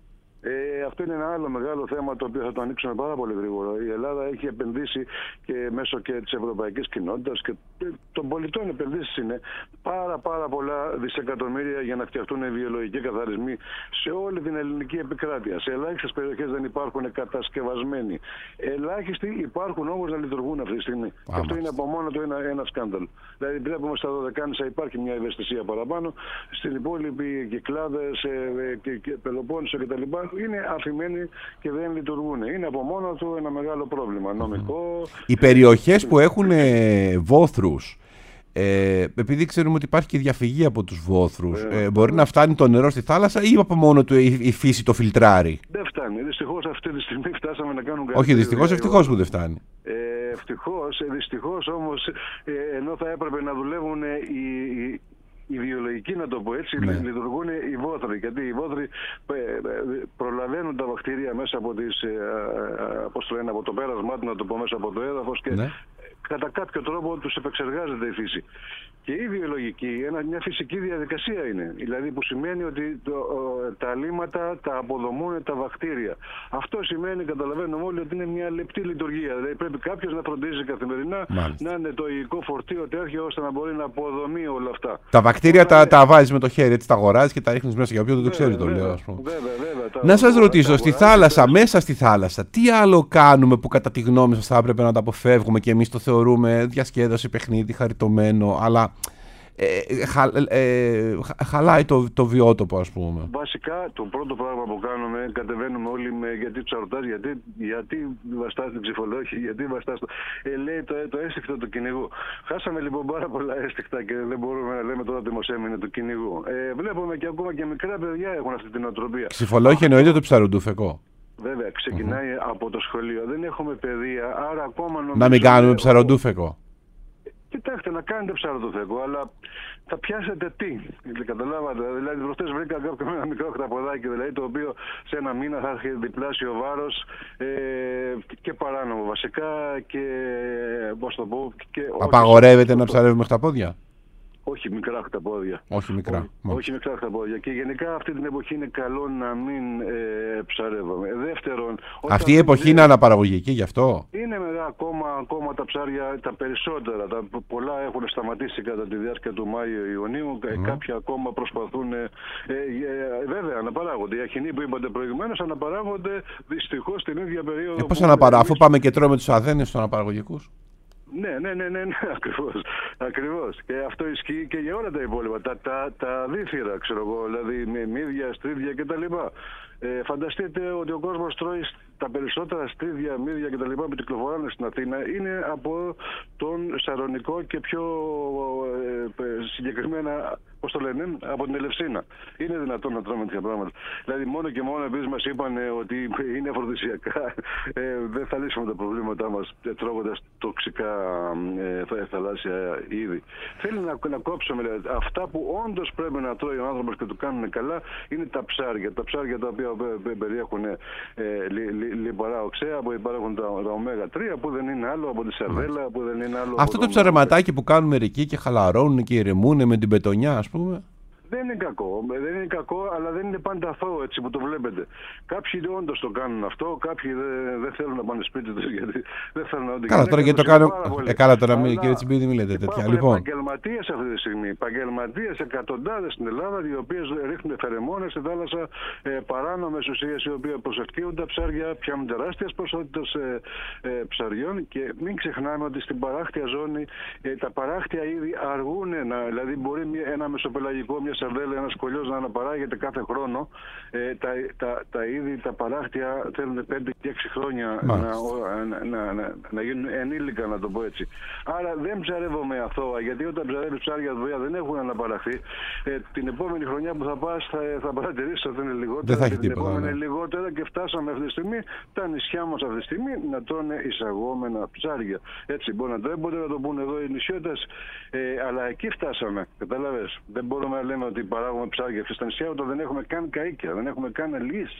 Ε, αυτό είναι ένα άλλο μεγάλο θέμα το οποίο θα το ανοίξουμε πάρα πολύ γρήγορα. Η Ελλάδα έχει επενδύσει και μέσω και της ευρωπαϊκής κοινότητας και των πολιτών επενδύσεις είναι πάρα πάρα πολλά δισεκατομμύρια για να φτιαχτούν βιολογικοί καθαρισμοί σε όλη την ελληνική επικράτεια. Σε ελάχιστες περιοχές δεν υπάρχουν κατασκευασμένοι. Ελάχιστοι υπάρχουν όμως να λειτουργούν αυτή τη στιγμή. Και αυτό είναι από μόνο του ένα, ένα σκάνδαλο. Δηλαδή βλέπουμε στα Δωδεκάνησα υπάρχει μια ευαισθησία παραπάνω. Στην υπόλοιπη Κυκλάδες, Πελοπόννησο κτλ. Είναι αφημένοι και δεν λειτουργούν. Είναι από μόνο του ένα μεγάλο πρόβλημα νομικό. Οι περιοχές που έχουν ε, βόθρους, ε, επειδή ξέρουμε ότι υπάρχει και διαφυγή από τους βόθρους, ε, μπορεί να φτάνει το νερό στη θάλασσα ή από μόνο του η, η φύση το φιλτράρει? Δεν φτάνει. Δυστυχώς αυτή τη στιγμή φτάσαμε να κάνουν κάτι. Όχι, δυστυχώς, ευτυχώς που δεν φτάνει. Ε, ευτυχώς, δυστυχώς όμως, ε, ενώ θα έπρεπε να δουλεύουν οι, οι οι βιολογικοί, να το πω έτσι, ναι. λειτουργούν οι βόθροι. Γιατί οι βόθροι προλαβαίνουν τα βακτήρια μέσα από, τις, πώς το λένε, από το πέρασμά του, να το πω, μέσα από το έδαφος και ναι. κατά κάποιο τρόπο τους επεξεργάζεται η φύση. Και η βιολογική, ένα, μια φυσική διαδικασία είναι. Δηλαδή που σημαίνει ότι το, ο, τα αλύματα τα αποδομούν τα βακτήρια. Αυτό σημαίνει, καταλαβαίνουμε όλοι, ότι είναι μια λεπτή λειτουργία. Δηλαδή πρέπει κάποιος να φροντίζει καθημερινά, μάλιστα, να είναι το υλικό φορτίο τέτοιο ώστε να μπορεί να αποδομεί όλα αυτά. Τα βακτήρια τα, είναι... τα βάζεις με το χέρι, έτσι τα αγοράζεις και τα ρίχνεις μέσα. Για όποιον δεν το ξέρει, το λέω, ας πούμε. Βέβαια, βέβαια, τα να σας ρωτήσω, στη θάλασσα, μέσα στη θάλασσα, τι άλλο κάνουμε που κατά τη γνώμη σας θα έπρεπε να τα αποφεύγουμε και εμείς το θεωρούμε διασκέδαση, παιχνίδι, χαριτωμένο, αλλά Ε, χα, ε, χαλάει το, το βιότοπο, ας πούμε? Βασικά το πρώτο πράγμα που κάνουμε, κατεβαίνουμε όλοι με γιατί τους ρωτάς, γιατί, γιατί βαστάς την ψηφολόγηση, γιατί βαστάς το... Ε, λέει το, το αίσθηκτο του κυνηγού. Χάσαμε λοιπόν πάρα πολλά αίσθηκτα και δεν μπορούμε να λέμε τώρα ότι μας έμεινε του κυνηγού. Ε, βλέπουμε και ακόμα και μικρά παιδιά έχουν αυτή την οτροπία. Ψηφολόγηση εννοείται το ψαροντούφεκο? Βέβαια, ξεκινάει mm-hmm. από το σχολείο. Δεν έχουμε παιδεία, άρα ακόμα νομίζω... Να μην κάνουμε ψαροντούφεκο? Κοιτάξτε, να κάνετε ψαροντούφεκο, αλλά θα πιάσετε τι, καταλάβατε? Δηλαδή, προχτές βρήκα κάποιο ένα μικρό χταποδάκι, δηλαδή, το οποίο σε ένα μήνα θα έχει διπλάσιο βάρος ε, και παράνομο βασικά και, πώς το πω... Και απαγορεύεται να ψαρεύουμε χταπόδια? Όχι μικρά χταπόδια. Όχι μικρά. Όχι, όχι μικρά χταπόδια. Και γενικά αυτή την εποχή είναι καλό να μην ε, ψαρεύουμε. Δεύτερον... Αυτή η εποχή είναι αναπαραγωγική γι' αυτό? Είναι μετά ακόμα, ακόμα τα ψάρια, τα περισσότερα. Τα πολλά έχουν σταματήσει κατά τη διάρκεια του Μάιο-Ιουνίου. Mm. Κάποια ακόμα προσπαθούν... Ε, ε, βέβαια, αναπαράγονται. Οι αχινοί που είπατε προηγουμένως αναπαράγονται δυστυχώς την ίδια περίοδο. Ε, πώς αναπαράγονται, αφού πάμε και τρώμε τους αδένες των αναπαραγωγικούς? Ναι, ναι, ναι, ναι, ναι, ακριβώς, ακριβώς. Και αυτό ισχύει και για όλα τα υπόλοιπα. Τα, τα, τα δίθυρα, ξέρω εγώ, δηλαδή με μύδια, στρίδια κτλ. Ε, φανταστείτε ότι ο κόσμος τρώει τα περισσότερα στρίδια, μύδια κτλ. Που κυκλοφοράνε στην Αθήνα είναι από τον Σαρονικό και πιο ε, συγκεκριμένα, πώς το λένε, από την Ελευσίνα. Είναι δυνατόν να τρώμε τέτοια πράγματα? Δηλαδή μόνο και μόνο επειδή μας είπαν ότι είναι αφροδισιακά, ε, δεν θα λύσουμε τα προβλήματά μας τρώγοντας τοξικά ε, θαλάσσια είδη. Θέλει να, να κόψουμε δηλαδή, αυτά που όντως πρέπει να τρώει ο άνθρωπος και του κάνουν καλά είναι τα ψάρια. Τα ψάρια τα οποία περιέχουν ε, λι, λι, λιπαρά οξέα, που υπάρχουν τα, τα ωμέγα τρία, που δεν είναι άλλο από τη σαρδέλα, που δεν είναι άλλο... Αυτό το ψαρεματάκι που κάνουν μερικοί και χαλαρώνουν και ηρεμούν με την πετονιά, ας πούμε. Δεν είναι κακό, δεν είναι κακό, αλλά δεν είναι πάντα αθώο έτσι που το βλέπετε. Κάποιοι όντως το κάνουν αυτό, κάποιοι δεν, δεν θέλουν να πάνε σπίτι τους γιατί δεν θέλουν να... Καλά, τώρα γιατί το κάνω... Ε, καλά τώρα, αλλά... κύριε Τσιμπίδη, μην λέτε τέτοια. Λοιπόν. Επαγγελματίες αυτή τη στιγμή, επαγγελματίες εκατοντάδες στην Ελλάδα, οι οποίες ρίχνουν φερεμόνες στη θάλασσα, ε, παράνομες ουσίες οι οποίες προσευκύουν τα ψάρια, πιάνουν τεράστιες ποσότητες ε, ε, ψαριών και μην ξεχνάμε ότι στην παράκτια ζώνη ε, τα παράκτια ήδη αργούν, να, δηλαδή μπορεί ένα μεσοπελαγικό, μια σαρδέλα, ένας κολλιός να αναπαράγεται κάθε χρόνο. Ε, τα, τα, τα είδη, τα παράκτια θέλουν πέντε και έξι χρόνια να, να, να, να, να γίνουν ενήλικα, να το πω έτσι. Άρα δεν ψαρεύομαι αθώα, γιατί όταν ψαρεύεις ψάρια δουλειά δεν έχουν αναπαραχθεί. Ε, την επόμενη χρονιά που θα πας θα, θα παρατηρήσεις ότι είναι λιγότερα. Δεν θα έχει την τίποτα, επόμενη ναι. λιγότερα και φτάσαμε αυτή τη στιγμή τα νησιά μας αυτή τη στιγμή να τρώνε εισαγόμενα ψάρια. Έτσι μπορεί να τρέπονται, να το πούνε εδώ οι νησιώτες, ε, αλλά εκεί φτάσαμε. Κατάλαβες. Δεν μπορούμε να λέμε ότι παράγουμε ψάρια στα νησιά όταν δεν έχουμε καν καΐκια, δεν έχουμε καν αλίες.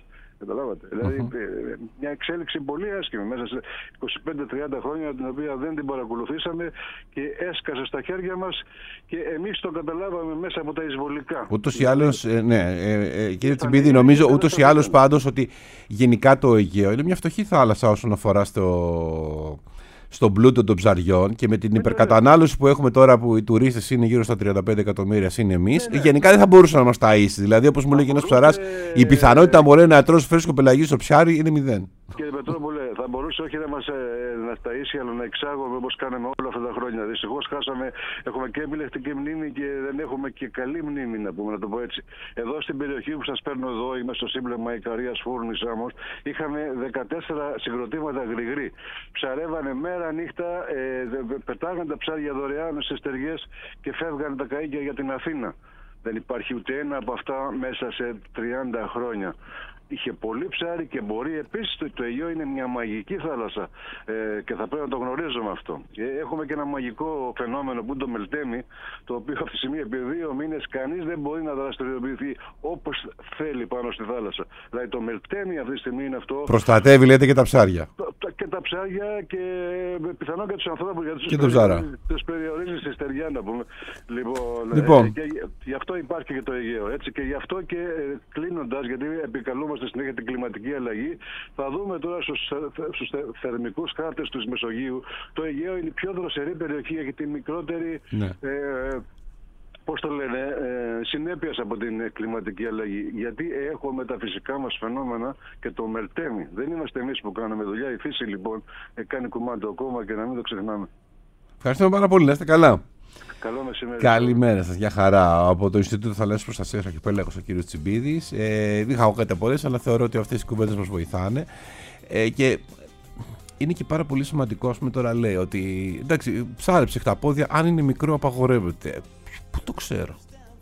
Καταλάβατε. Mm-hmm. Δηλαδή μια εξέλιξη πολύ άσχημη μέσα σε είκοσι πέντε τριάντα χρόνια, την οποία δεν την παρακολουθήσαμε και έσκασε στα χέρια μας και εμείς το καταλάβαμε μέσα από τα εισβολικά. Ούτως ή άλλως, ε, ναι, ε, ε, κύριε Τσιμπίδη, νομίζω ούτως ή άλλως πάντως ότι γενικά το Αιγαίο είναι μια φτωχή θάλασσα όσον αφορά στο... στον πλούτο των ψαριών και με την υπερκατανάλωση που έχουμε τώρα, που οι τουρίστες είναι γύρω στα τριάντα πέντε εκατομμύρια, είναι εμείς, ναι, ναι. γενικά δεν θα μπορούσε να μας ταΐσει. Δηλαδή, όπως μου λέει ένας ψαράς, η πιθανότητα να μπορεί να τρώσει φρέσκο πελαγίου στο ψάρι είναι μηδέν. Κύριε Πετρόπουλε, θα μπορούσε όχι να μας ε, να ταΐσει, αλλά να εξάγουμε όπως κάναμε όλα αυτά τα χρόνια. Δυστυχώς χάσαμε, έχουμε και επιλεκτική μνήμη και δεν έχουμε και καλή μνήμη, να πούμε, να το πω έτσι. Εδώ στην περιοχή που σας παίρνω εδώ, είμαι στο σύμπλεγμα Ικαρίας Φούρνης Άμμος, είχαμε δεκατέσσερα συγκροτήματα γρηγροί. Ψαρεύανε μέρα νύχτα, ε, πετάγαν τα ψάρια δωρεάν στις στεριές και φεύγαν τα καΐκια για την Αθήνα. Δεν υπάρχει ούτε ένα από αυτά μέσα σε τριάντα χρόνια. Είχε πολύ ψάρι και μπορεί επίσης το, το Αιγαίο είναι μια μαγική θάλασσα ε, και θα πρέπει να το γνωρίζουμε αυτό. Ε, έχουμε και ένα μαγικό φαινόμενο που είναι το Μελτέμι, το οποίο αυτή τη στιγμή επί δύο μήνες κανείς δεν μπορεί να δραστηριοποιηθεί όπως θέλει πάνω στη θάλασσα. Δηλαδή το Μελτέμι αυτή τη στιγμή είναι αυτό. Προστατεύει, λέτε, και τα ψάρια. Το, το, και τα ψάρια και πιθανόν και τους ανθρώπους, γιατί και τους τους περιορίζει στη στεριά, να πούμε. Λοιπόν, λοιπόν. Ε, και γι' αυτό υπάρχει και το Αιγαίο. Έτσι, και γι' αυτό και ε, κλείνοντας, γιατί επικαλούμαστε συνέχεια την κλιματική αλλαγή, θα δούμε τώρα στους, στους θερμικούς χάρτες του Μεσογείου. Το Αιγαίο είναι η πιο δροσερή περιοχή, έχει τη μικρότερη, ναι. ε, πώς το λένε, ε, συνέπειας από την κλιματική αλλαγή. Γιατί έχουμε τα φυσικά μας φαινόμενα και το Μελτέμι. Δεν είμαστε εμείς που κάνουμε δουλειά. Η φύση λοιπόν ε, κάνει κουμάντο ακόμα και να μην το ξεχνάμε. Ευχαριστούμε πάρα πολύ. Να είστε καλά. Καλό μεσημέρι. Καλημέρα σας, για χαρά. Από το Ινστιτούτο Θαλάσσιας Προστασίας Αρχιπέλαγος, ο κύριος Τσιμπίδης. Ε, είχα εγώ κάτι πολλές, αλλά θεωρώ ότι αυτές οι κουβέντες μας βοηθάνε. Ε, και είναι και πάρα πολύ σημαντικό, ας πούμε, τώρα λέει ότι εντάξει, ψάρεψε χταπόδια, αν είναι μικρό απαγορεύεται. Πού το ξέρω.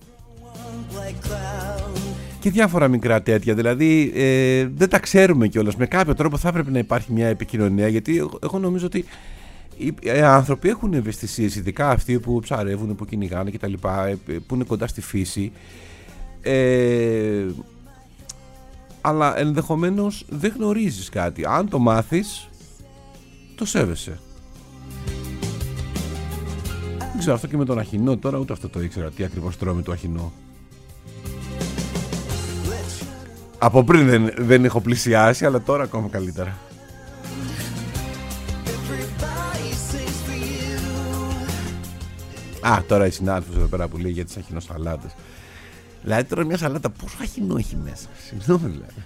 Και διάφορα μικρά τέτοια, δηλαδή ε, δεν τα ξέρουμε κιόλας. Με κάποιο τρόπο θα έπρεπε να υπάρχει μια επικοινωνία, γιατί εγώ, εγώ νομίζω ότι οι άνθρωποι έχουν ευαισθησίες, ειδικά αυτοί που ψαρεύουν, που κυνηγάνε κτλ., που είναι κοντά στη φύση, ε, αλλά ενδεχομένως δεν γνωρίζεις κάτι. Αν το μάθεις, το σέβεσαι. Δεν ξέρω, αυτό και με τον αχινό τώρα, ούτε αυτό το ήξερα, τι ακριβώς τρώμε το αχινό. Από πριν δεν, δεν έχω πλησιάσει, αλλά τώρα ακόμα καλύτερα. Α, τώρα η συνάδελφος εδώ πέρα που λέει για τις αχινοσαλάτες. Δηλαδή τώρα μια σαλάτα πόσο αχινό έχει μέσα. Συγγνώμη δηλαδή.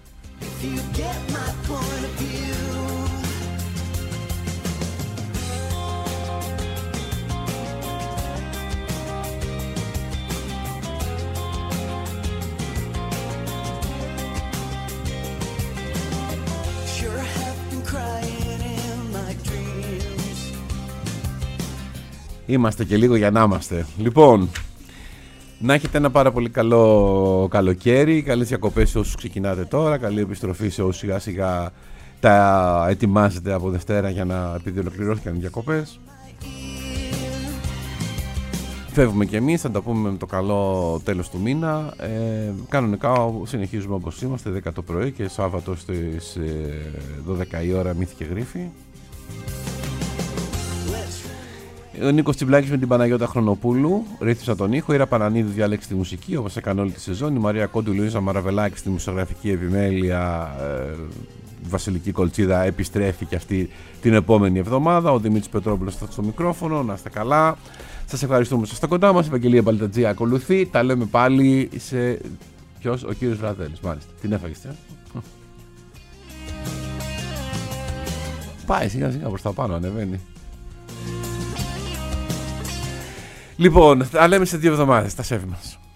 Είμαστε και λίγο για να είμαστε. Λοιπόν, να έχετε ένα πάρα πολύ καλό καλοκαίρι. Καλές διακοπές σε όσους ξεκινάτε τώρα. Καλή επιστροφή σε όσους σιγά σιγά τα ετοιμάζετε από Δευτέρα, για να, επειδή ολοκληρώθηκαν οι διακοπές. Φεύγουμε κι εμείς, θα τα πούμε με το καλό τέλος του μήνα. Ε, κανονικά συνεχίζουμε όπως είμαστε, δέκα το πρωί και Σάββατο στις δώδεκα η ώρα Μύθοι και Γρίφοι. Ο Νίκος Τσιμπλάκης με την Παναγιώτα Χρονοπούλου ρύθμισα τον ήχο. Ήρα Πανανίδου διάλεξε τη μουσική, όπως έκανε όλη τη σεζόν. Η Μαρία Κόντου, Λουίζα Μαραβελάκη στη μουσιογραφική επιμέλεια. Ε, Βασιλική Κολτσίδα επιστρέφει και αυτή την επόμενη εβδομάδα. Ο Δημήτρης Πετρόπουλος στο, στο μικρόφωνο. Να είστε καλά. Σας ευχαριστούμε που είστε κοντά μας. Η Ευαγγελία Μπαλτατζή ακολουθεί. Τα λέμε πάλι σε. Ποιος? Ο κύριος Βραδέλης. Μάλιστα. Την έφαγες, ε? Πάει σιγά σιγά προς τα πάνω, ανεβαίνει. Λοιπόν, τα λέμε σε δύο εβδομάδες, τα σέβη μας.